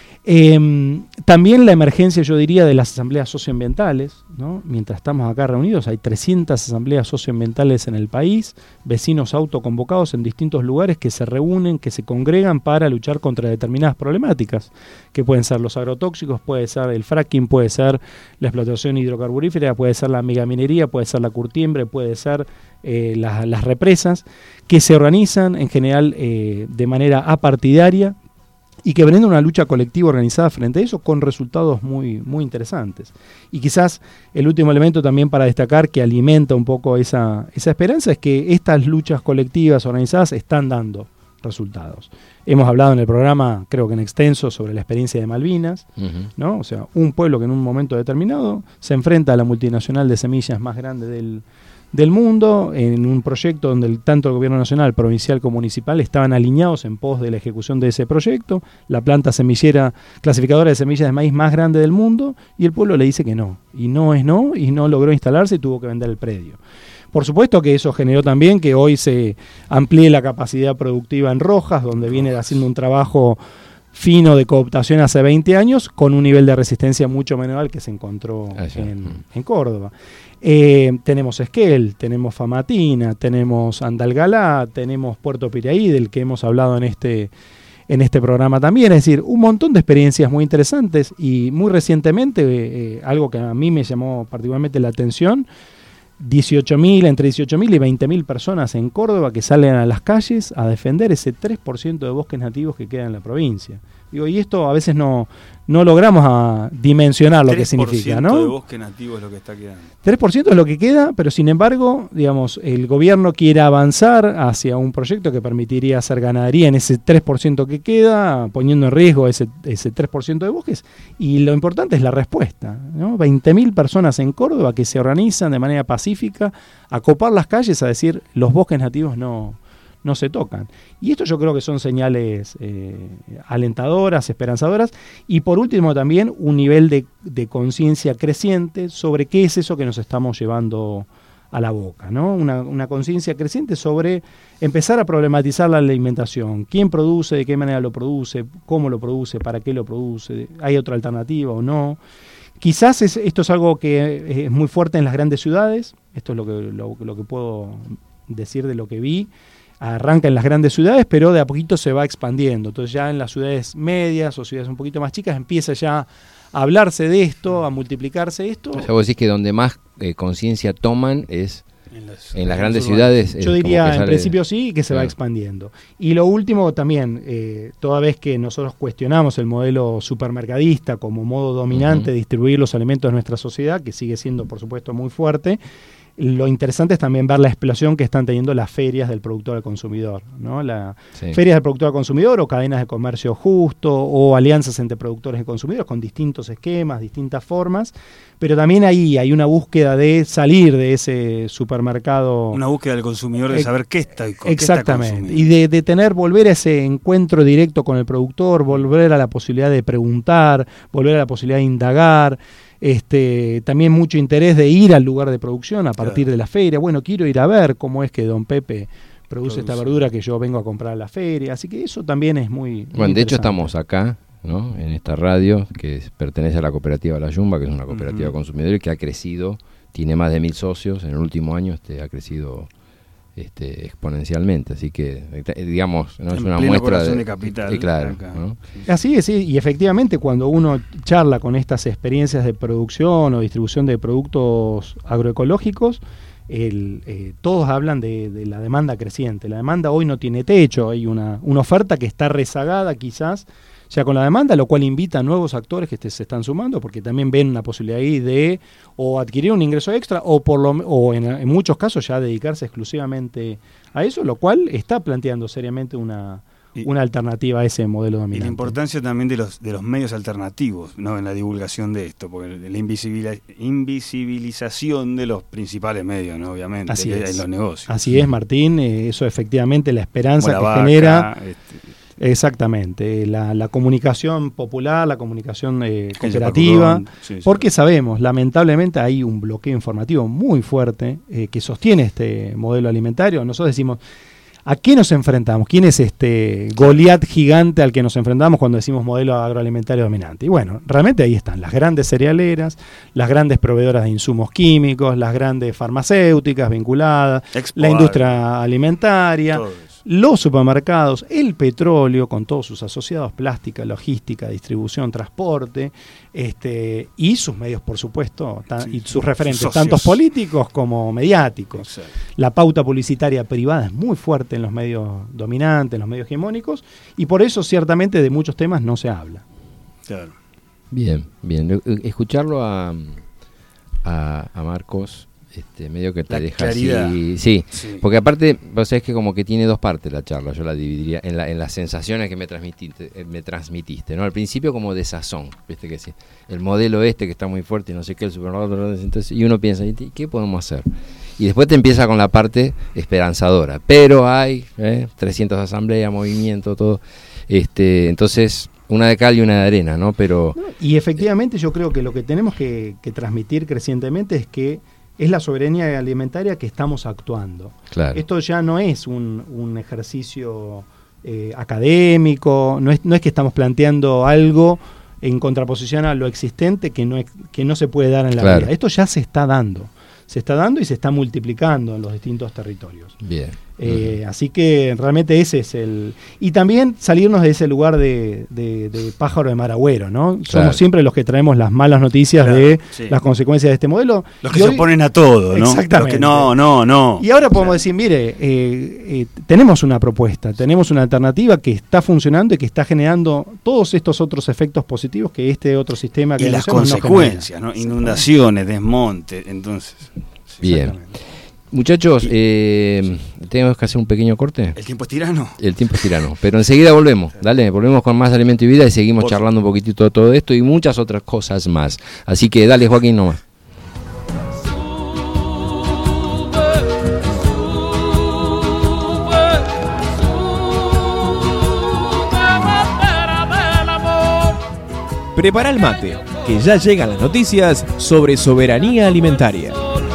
Eh, también la emergencia, yo diría, de las asambleas socioambientales, ¿no? Mientras estamos acá reunidos, hay trescientas asambleas socioambientales en el país, vecinos autoconvocados en distintos lugares que se reúnen, que se congregan para luchar contra determinadas problemáticas, que pueden ser los agrotóxicos, puede ser el fracking, puede ser la explotación hidrocarburífera, puede ser la megaminería, puede ser la curtiembre, puede ser eh, la, las represas, que se organizan en general eh, de manera apartidaria, y que brinda una lucha colectiva organizada frente a eso con resultados muy, muy interesantes. Y quizás el último elemento también para destacar que alimenta un poco esa, esa esperanza es que estas luchas colectivas organizadas están dando resultados. Hemos hablado en el programa, creo que en extenso, sobre la experiencia de Malvinas, uh-huh. ¿no? O sea, un pueblo que en un momento determinado se enfrenta a la multinacional de semillas más grande del del mundo, en un proyecto donde el, tanto el gobierno nacional, provincial como municipal estaban alineados en pos de la ejecución de ese proyecto, la planta semillera, clasificadora de semillas de maíz más grande del mundo, y el pueblo le dice que no, y no es no, y no logró instalarse y tuvo que vender el predio. Por supuesto que eso generó también que hoy se amplíe la capacidad productiva en Rojas, donde viene haciendo un trabajo fino de cooptación hace veinte años, con un nivel de resistencia mucho menor al que se encontró en, en Córdoba. Eh, tenemos Esquel, tenemos Famatina, tenemos Andalgalá, tenemos Puerto Piraí, del que hemos hablado en este, en este programa también. Es decir, un montón de experiencias muy interesantes y muy recientemente, eh, algo que a mí me llamó particularmente la atención, dieciocho mil, entre dieciocho mil y veinte mil personas en Córdoba que salen a las calles a defender ese tres por ciento de bosques nativos que queda en la provincia. Digo, y esto a veces no, no logramos a dimensionar lo que significa, ¿no? tres por ciento de bosque nativo es lo que está quedando. tres por ciento es lo que queda, pero sin embargo, digamos, el gobierno quiere avanzar hacia un proyecto que permitiría hacer ganadería en ese tres por ciento que queda, poniendo en riesgo ese, ese tres por ciento de bosques. Y lo importante es la respuesta, ¿no? veinte mil personas en Córdoba que se organizan de manera pacífica a copar las calles a decir los bosques nativos no... no se tocan. Y esto yo creo que son señales eh, alentadoras, esperanzadoras, y por último también un nivel de, de conciencia creciente sobre qué es eso que nos estamos llevando a la boca, ¿no? Una, una conciencia creciente sobre empezar a problematizar la alimentación, quién produce, de qué manera lo produce, cómo lo produce, para qué lo produce, hay otra alternativa o no. Quizás es, esto es algo que es muy fuerte en las grandes ciudades, esto es lo que, lo, lo que puedo decir de lo que vi. Arranca en las grandes ciudades, pero de a poquito se va expandiendo. Entonces ya en las ciudades medias o ciudades un poquito más chicas empieza ya a hablarse de esto, a multiplicarse esto. O sea, vos decís que donde más eh, conciencia toman es en las, en las grandes ciudades. ciudades. Yo diría en sale... principio sí, que se claro. va expandiendo. Y lo último también, eh, toda vez que nosotros cuestionamos el modelo supermercadista como modo dominante uh-huh. de distribuir los alimentos de nuestra sociedad, que sigue siendo por supuesto muy fuerte, lo interesante es también ver la explosión que están teniendo las ferias del productor al consumidor, ¿no? La sí. Ferias del productor al consumidor o cadenas de comercio justo o alianzas entre productores y consumidores con distintos esquemas, distintas formas, pero también ahí hay una búsqueda de salir de ese supermercado. Una búsqueda del consumidor de saber qué está y con exactamente, qué está y de, de tener, volver a ese encuentro directo con el productor, volver a la posibilidad de preguntar, volver a la posibilidad de indagar. Este, también mucho interés de ir al lugar de producción a partir claro. de la feria. Bueno, quiero ir a ver cómo es que don Pepe produce, produce esta verdura que yo vengo a comprar a la feria. Así que eso también es muy, muy bueno, de hecho estamos acá, ¿no? En esta radio que pertenece a la cooperativa La Yumba, que es una cooperativa uh-huh. consumidora y que ha crecido, tiene más de mil socios. En el último año este, ha crecido este, exponencialmente. Así que, digamos, no es en una pleno muestra corazón de, de capital. Eh, claro, Acá. ¿no? Así es, sí, y efectivamente cuando uno charla con estas experiencias de producción o distribución de productos agroecológicos, el, eh, todos hablan de, de la demanda creciente. La demanda hoy no tiene techo, hay una, una oferta que está rezagada quizás ya con la demanda, lo cual invita a nuevos actores que te, se están sumando, porque también ven una posibilidad ahí de o adquirir un ingreso extra o por lo o en, en muchos casos ya dedicarse exclusivamente a eso, lo cual está planteando seriamente una, y, una alternativa a ese modelo y dominante. la importancia también de los de los medios alternativos, ¿no?, en la divulgación de esto, porque la invisibil, invisibilización de los principales medios, ¿no?, obviamente, Así que es. en los negocios. Así es, Martín, eh, eso efectivamente la esperanza Como la que vaca, genera. este, Exactamente, la, la comunicación popular, la comunicación eh, Calle cooperativa, Paco Con, sí, sí. porque sabemos, lamentablemente hay un bloqueo informativo muy fuerte eh, que sostiene este modelo alimentario. Nosotros decimos, ¿a qué nos enfrentamos? ¿Quién es este Goliat gigante al que nos enfrentamos cuando decimos modelo agroalimentario dominante? Y bueno, realmente ahí están las grandes cerealeras, las grandes proveedoras de insumos químicos, las grandes farmacéuticas vinculadas, Expo la industria alimentaria, los supermercados, el petróleo con todos sus asociados, plástica, logística, distribución, transporte, este, y sus medios, por supuesto, ta, sí, y sus referentes, socios, tantos políticos como mediáticos. Exacto. La pauta publicitaria privada es muy fuerte en los medios dominantes, en los medios hegemónicos, y por eso ciertamente de muchos temas no se habla. Claro. Bien, bien. Escucharlo a, a, a Marcos... Este, medio que te la deja claridad. así, sí, sí, porque aparte vos sabés que como que tiene dos partes la charla, yo la dividiría en, la, en las sensaciones que me transmitiste, me transmitiste, ¿no? Al principio como de sazón, viste que sí, el modelo este que está muy fuerte y no sé qué, el supermercado, entonces, y uno piensa, ¿y qué podemos hacer? Y después te empieza con la parte esperanzadora, pero hay ¿eh? trescientas asambleas, movimiento, todo, este, entonces una de cal y una de arena, ¿no? Pero y efectivamente yo creo que lo que tenemos que, que transmitir crecientemente es que es la soberanía alimentaria que estamos actuando. Claro. Esto ya no es un, un ejercicio eh, académico, no es, no es que estamos planteando algo en contraposición a lo existente que no, que no se puede dar en la claro. vida. Esto ya se está dando, se está dando y se está multiplicando en los distintos territorios. Bien. Eh, uh-huh. Así que realmente ese es el... Y también salirnos de ese lugar de, de, de pájaro de mar agüero, ¿no? Claro. Somos siempre los que traemos las malas noticias claro, de sí. las consecuencias de este modelo. Los que y se hoy... oponen a todo, ¿no? Exactamente. Los que no, no, no. Y ahora podemos claro. decir, mire, eh, eh, tenemos una propuesta, tenemos una alternativa que está funcionando y que está generando todos estos otros efectos positivos que este otro sistema que y las consecuencias, ¿no? Inundaciones, desmonte, entonces... Bien. Muchachos, eh, tenemos que hacer un pequeño corte. ¿El tiempo es tirano? El tiempo es tirano, pero enseguida volvemos, dale, volvemos con más Alimento y Vida y seguimos Por charlando un poquitito de todo esto y muchas otras cosas más. Así que dale, Joaquín, nomás. Prepara el mate, que ya llegan las noticias sobre soberanía alimentaria.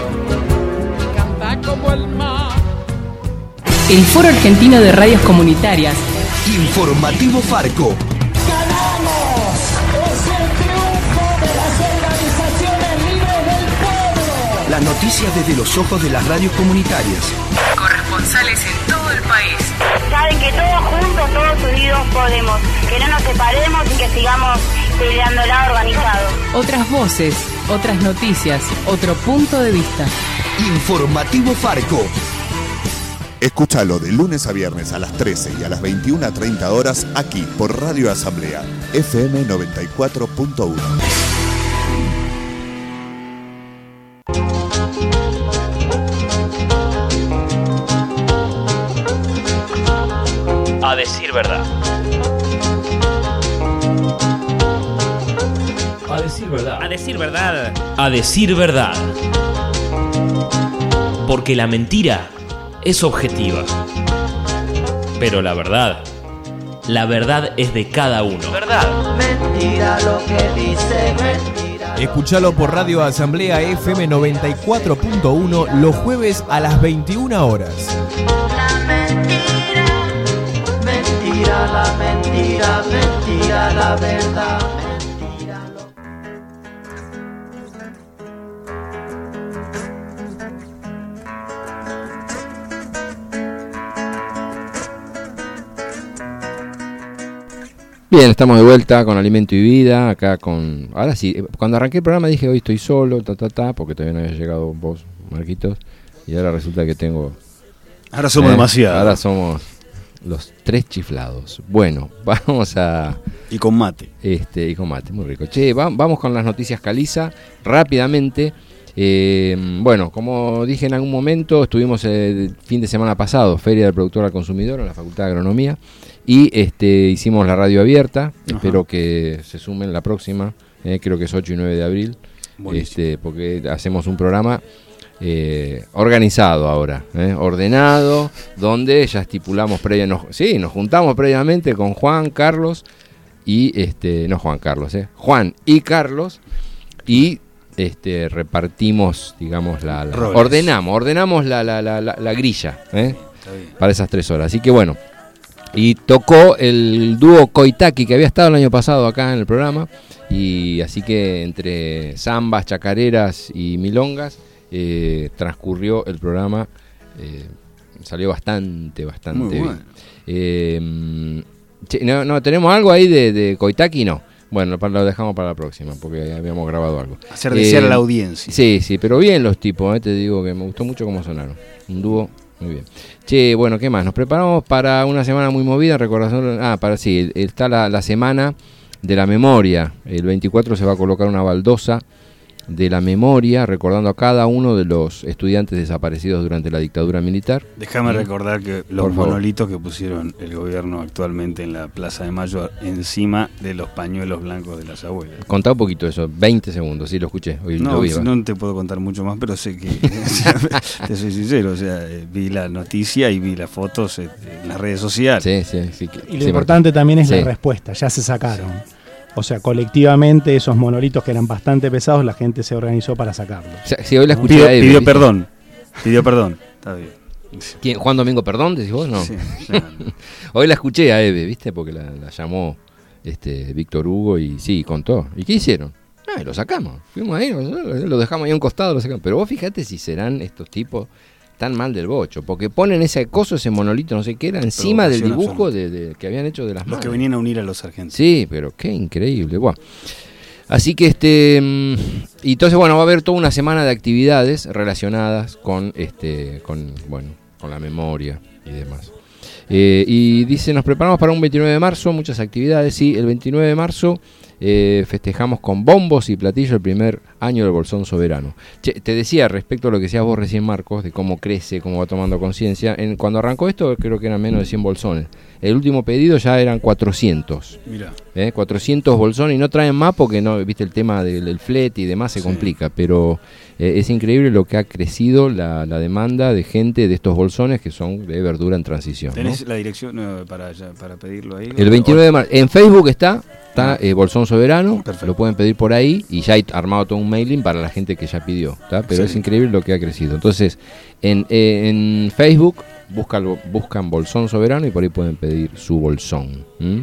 El Foro Argentino de Radios Comunitarias. Informativo Farco. ¡Ganamos! ¡Es el triunfo de las organizaciones libres del pueblo! Las noticias desde los ojos de las radios comunitarias. Corresponsales en todo el país. Saben que todos juntos, todos unidos podemos. Que no nos separemos y que sigamos peleándola organizados. Otras voces, otras noticias, otro punto de vista. Informativo Farco. Escúchalo de lunes a viernes a las trece y a las veintiuna treinta horas aquí por Radio Asamblea, F M noventa y cuatro punto uno. A decir verdad. A decir verdad. A decir verdad. A decir verdad. Porque la mentira es objetiva. Pero la verdad, la verdad es de cada uno. ¿Verdad? Mentira lo que dice, mentira. Escúchalo por Radio Asamblea F M noventa y cuatro punto uno los jueves a las veintiuna horas. La mentira, mentira, la mentira, mentira, la verdad. Bien, estamos de vuelta con Alimento y Vida, acá con... Ahora sí, cuando arranqué el programa dije hoy estoy solo, ta, ta, ta, porque todavía no había llegado vos, Marquitos, y ahora resulta que tengo... Ahora somos eh, demasiados. Ahora somos los tres chiflados. Bueno, vamos a... Y con mate. Este, y con mate, muy rico. Che, va, vamos con las noticias Caliza, rápidamente. Eh, bueno, como dije en algún momento, estuvimos el fin de semana pasado, Feria del Productor al Consumidor en la Facultad de Agronomía, y este, hicimos la radio abierta. Ajá. Espero que se sumen la próxima, eh, creo que es ocho y nueve de abril, este, porque hacemos un programa eh, organizado ahora, eh, ordenado, donde ya estipulamos previamente, sí, nos juntamos previamente con Juan, Carlos, y este, no Juan Carlos, eh, Juan y Carlos, y Este, repartimos, digamos, la, la ordenamos, ordenamos la, la, la, la, la grilla, ¿eh? Para esas tres horas. Así que bueno, y tocó el dúo Koitaki que había estado el año pasado acá en el programa, y así que entre zambas, chacareras y milongas eh, transcurrió el programa, eh, salió bastante, bastante Muy bien. Bueno. Eh, che, no, no, ¿tenemos algo ahí de, de Koitaki? No. Bueno, lo dejamos para la próxima, porque habíamos grabado algo. Hacer desear eh, a la audiencia. Sí, sí, pero bien los tipos, eh, te digo que me gustó mucho cómo sonaron. Un dúo, muy bien. Che, bueno, ¿qué más? Nos preparamos para una semana muy movida, recordación. Ah, para sí, está la, la semana de la memoria. El veinticuatro se va a colocar una baldosa de la memoria, recordando a cada uno de los estudiantes desaparecidos durante la dictadura militar. Déjame ¿Mm? recordar que los monolitos que pusieron el gobierno actualmente en la Plaza de Mayo encima de los pañuelos blancos de las abuelas. Contá un poquito eso, veinte segundos, sí, lo escuché. Hoy no, lo vi, no te puedo contar mucho más, pero sé que, o sea, te soy sincero, o sea, vi la noticia y vi las fotos en las redes sociales. Sí, sí, sí. Que, y lo sí, importante también es sí. la respuesta, ya se sacaron. O sea, colectivamente esos monolitos que eran bastante pesados, la gente se organizó para sacarlos. O sea, si hoy la escuché pidió, a Eve, pidió ¿viste? perdón, pidió perdón, está bien. ¿Quién, Juan Domingo Perdón, decís vos? No. Sí, no, no. Hoy la escuché a Eve, ¿viste? Porque la, la llamó este Víctor Hugo y sí, contó. ¿Y qué hicieron? Ah, lo sacamos. Fuimos ahí, lo dejamos ahí a un costado, lo sacamos. Pero vos fíjate si serán estos tipos tan mal del bocho, porque ponen ese coso, ese monolito, no sé qué era, encima del dibujo de, de, que habían hecho de las manos. Los que venían a unir a los sargentos. Sí, pero qué increíble. Bueno. Así que este, y entonces bueno, va a haber toda una semana de actividades relacionadas con este, con bueno, con la memoria y demás. Eh, y dice, nos preparamos para un veintinueve de marzo, muchas actividades, sí, el veintinueve de marzo eh, festejamos con bombos y platillos el primer año del Bolsón Soberano. Che, te decía respecto a lo que decías vos recién, Marcos, de cómo crece, cómo va tomando conciencia. En, cuando arrancó esto creo que eran menos de cien bolsones. El último pedido ya eran cuatrocientos. Mirá. ¿Eh? cuatrocientos bolsones y no traen más porque no, viste, el tema del, del flete y demás se sí. complica, pero eh, es increíble lo que ha crecido la, la demanda de gente de estos bolsones que son de verdura en transición. ¿Tenés ¿no? la dirección no, para, para pedirlo ahí? El veintinueve de marzo. En Facebook está, está eh, Bolsón Soberano. Perfecto. Lo pueden pedir por ahí y ya hay armado todo un mailing para la gente que ya pidió, ¿está? Pero sí. es increíble lo que ha crecido. Entonces, en, eh, en Facebook buscan, buscan Bolsón Soberano y por ahí pueden pedir su bolsón. ¿Mm?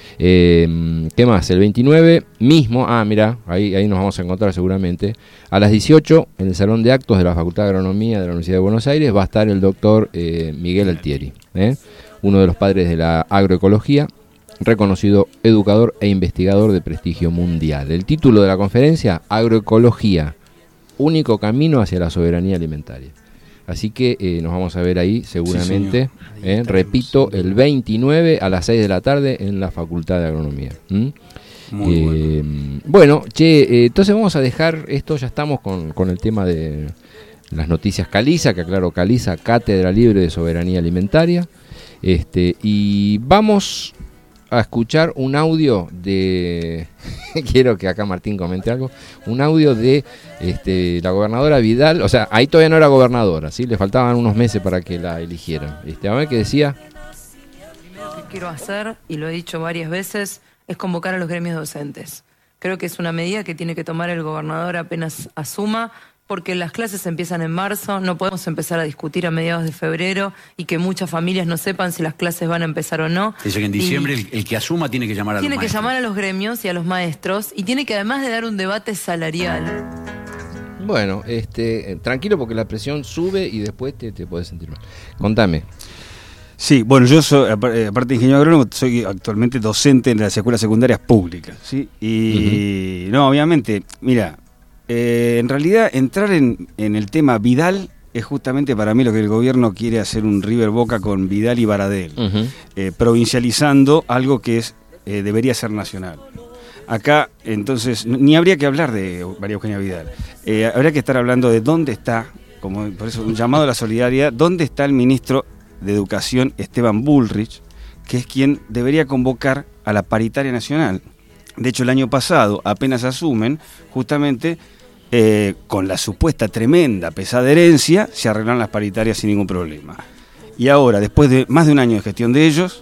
Eh, ¿Qué más? El veintinueve mismo, ah, mira, ahí, ahí nos vamos a encontrar seguramente. A las dieciocho, en el Salón de Actos de la Facultad de Agronomía de la Universidad de Buenos Aires, va a estar el doctor eh, Miguel Altieri, ¿eh? uno de los padres de la agroecología, reconocido educador e investigador de prestigio mundial. El título de la conferencia, Agroecología, único camino hacia la soberanía alimentaria. Así que eh, nos vamos a ver ahí seguramente, sí, eh, repito, el veintinueve a las seis de la tarde en la Facultad de Agronomía. ¿Mm? Muy eh, bueno. bueno, che, eh, entonces vamos a dejar esto, ya estamos con, con el tema de las noticias Caliza, que aclaro, Caliza, Cátedra Libre de Soberanía Alimentaria, este, y vamos a escuchar un audio de, quiero que acá Martín comente algo, un audio de este, la gobernadora Vidal, o sea, ahí todavía no era gobernadora, ¿sí? Le faltaban unos meses para que la eligieran. Este, a ver qué decía. Lo primero que quiero hacer, y lo he dicho varias veces, es convocar a los gremios docentes. Creo que es una medida que tiene que tomar el gobernador apenas asuma, porque las clases empiezan en marzo, no podemos empezar a discutir a mediados de febrero y que muchas familias no sepan si las clases van a empezar o no. Dice que en diciembre el, el que asuma tiene que llamar a los Tiene que maestros. llamar a los gremios y a los maestros y tiene que además de dar un debate salarial. Bueno, este, tranquilo porque la presión sube y después te, te podés sentir mal. Contame. Sí, bueno, yo soy, aparte de ingeniero agrónomo, soy actualmente docente en las escuelas secundarias públicas, ¿sí? Y uh-huh. no, obviamente, mira, eh, en realidad entrar en, en el tema Vidal es justamente para mí lo que el gobierno quiere hacer, un River Boca con Vidal y Baradel, uh-huh. eh, provincializando algo que es eh, debería ser nacional. Acá, entonces, ni habría que hablar de María Eugenia Vidal, eh, habría que estar hablando de dónde está, como por eso un llamado a la solidaridad, dónde está el ministro de Educación Esteban Bullrich, que es quien debería convocar a la paritaria nacional. De hecho, el año pasado, apenas asumen, justamente eh, con la supuesta tremenda pesada herencia, se arreglaron las paritarias sin ningún problema. Y ahora, después de más de un año de gestión de ellos,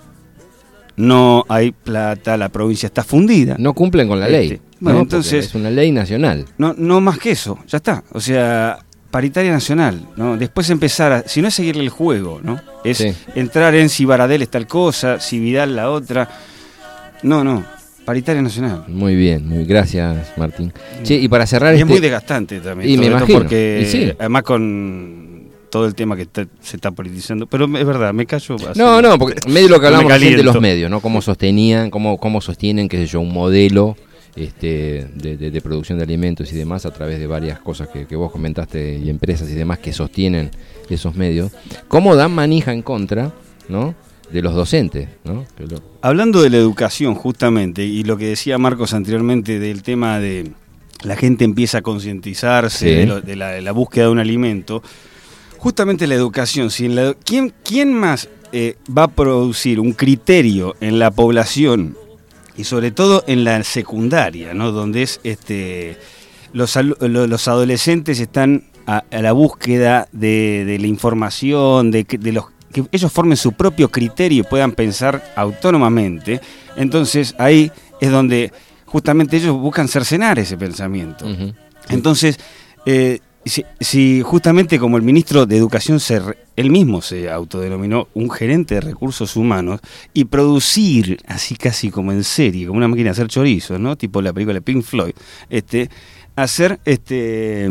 no hay plata, la provincia está fundida. No cumplen con la este, ley. Bueno, ¿no? entonces es una ley nacional. No, no más que eso, ya está. O sea, paritaria nacional, ¿no? Después empezar a, si no es seguirle el juego, ¿no? Es sí. entrar en si Baradel es tal cosa, si Vidal la otra. No, no, paritaria nacional. Muy bien, muy gracias, Martín. Che, y para cerrar y este... es muy desgastante también. Y me imagino. Porque sí. además con todo el tema que está, se está politizando, pero es verdad, me callo. Así, no, no, porque medio lo que hablamos recién de los medios, ¿no? Cómo sostenían, cómo, cómo sostienen, qué sé yo, un modelo Este, de, de, de producción de alimentos y demás a través de varias cosas que, que vos comentaste y empresas y demás que sostienen esos medios, cómo dan manija en contra, ¿no?, de los docentes, ¿no? Que lo... Hablando de la educación justamente, y lo que decía Marcos anteriormente del tema de la gente empieza a concientizarse sí. de, lo, de, la, de la búsqueda de un alimento, justamente la educación, si en la, ¿quién, quién más eh, va a producir un criterio en la población? Y sobre todo en la secundaria, ¿no? Donde es este los, los adolescentes están a, a la búsqueda de, de la información, de, de los que ellos formen su propio criterio y puedan pensar autónomamente. Entonces ahí es donde justamente ellos buscan cercenar ese pensamiento. Uh-huh. Entonces, eh, si, si justamente como el ministro de Educación se, él mismo se autodenominó un gerente de recursos humanos, y producir así casi como en serie, como una máquina de hacer chorizos, ¿no? Tipo la película de Pink Floyd, este, hacer este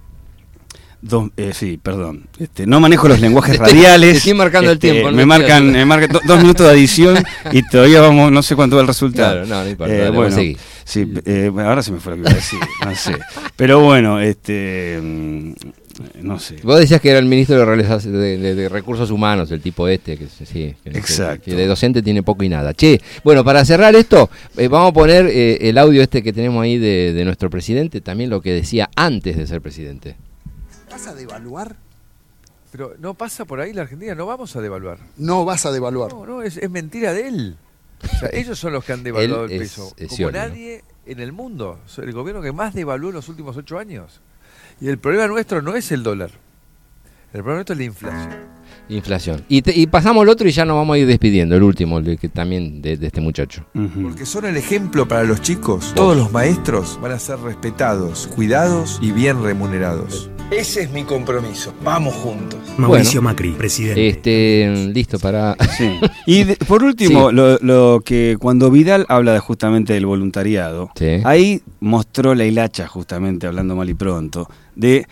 dos, eh, sí, perdón, este, no manejo los lenguajes radiales. Te estoy marcando este, el tiempo. Me marcan, me marcan do, dos minutos de adición y todavía vamos, no sé cuánto va el resultado. Claro, no, no importa, eh, bueno, sí, eh, ahora se me fue lo que iba a decir, no sé. Pero bueno, este, no sé. Vos decías que era el ministro de, de, de, de Recursos Humanos, el tipo este, que sí, que, exacto. Que, que de docente tiene poco y nada. Che, bueno, para cerrar esto, eh, vamos a poner eh, el audio este que tenemos ahí de, de nuestro presidente, también lo que decía antes de ser presidente. ¿Vas a devaluar? Pero no pasa por ahí la Argentina, no vamos a devaluar. No vas a devaluar. No, no, es, es mentira de él. O sea, ellos son los que han devaluado el peso. Es, es Como Scioli, nadie ¿no? en el mundo. El gobierno que más devaluó en los últimos ocho años. Y el problema nuestro no es el dólar. El problema nuestro es la inflación. Inflación. Y, te, y pasamos al otro y ya nos vamos a ir despidiendo, el último, el que también de, de este muchacho. Uh-huh. Porque son el ejemplo para los chicos. Todos los maestros van a ser respetados, cuidados y bien remunerados. Ese es mi compromiso. Vamos juntos. Mauricio bueno, Macri, presidente. Este, listo para... Sí. Y de, por último, sí. lo, lo que cuando Vidal habla de justamente del voluntariado, sí. ahí mostró la hilacha, justamente, hablando mal y pronto, de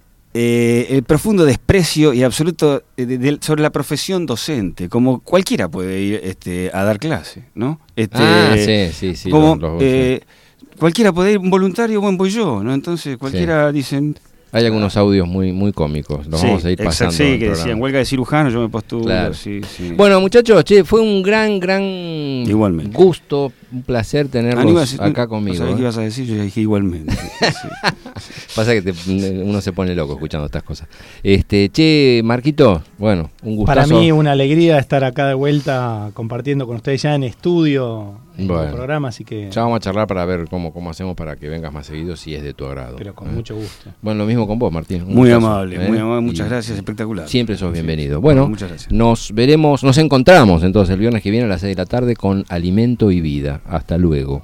eh, el profundo desprecio y absoluto de, de, de, sobre la profesión docente, como cualquiera puede ir este, a dar clase, ¿no? Este, ah, sí, sí, sí. Como los, los, eh, cualquiera puede ir, un voluntario, bueno, voy yo, ¿no? Entonces cualquiera sí. dicen... Hay algunos audios muy muy cómicos, los sí, vamos a ir pasando. Sí, que decían huelga de cirujano, yo me postulo. Claro. Sí, sí. Bueno, muchachos, che, fue un gran, gran igualmente. gusto, un placer tenerlos ah, acá conmigo. ¿Sabés ¿eh? qué ibas a decir? Yo dije igualmente. sí. Pasa que te, uno se pone loco escuchando estas cosas. Este, che, Marquito, bueno, un gustazo. Para mí una alegría estar acá de vuelta compartiendo con ustedes ya en estudio. Bueno, el programa, así que ya vamos a charlar para ver cómo, cómo hacemos para que vengas más seguido si es de tu agrado. Pero con ¿eh? mucho gusto. Bueno, lo mismo con vos, Martín. Un muy gustazo, amable, ¿eh? muy amable, muchas y gracias, espectacular. Siempre sos bienvenido. Sí. Bueno, muchas gracias. Nos veremos, nos encontramos entonces el viernes que viene a las seis de la tarde con Alimento y Vida. Hasta luego.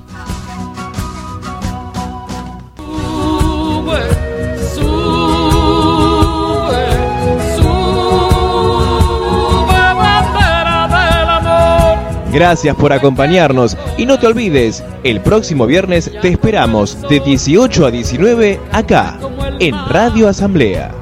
Gracias por acompañarnos y no te olvides, el próximo viernes te esperamos de dieciocho a diecinueve acá, en Radio Asamblea.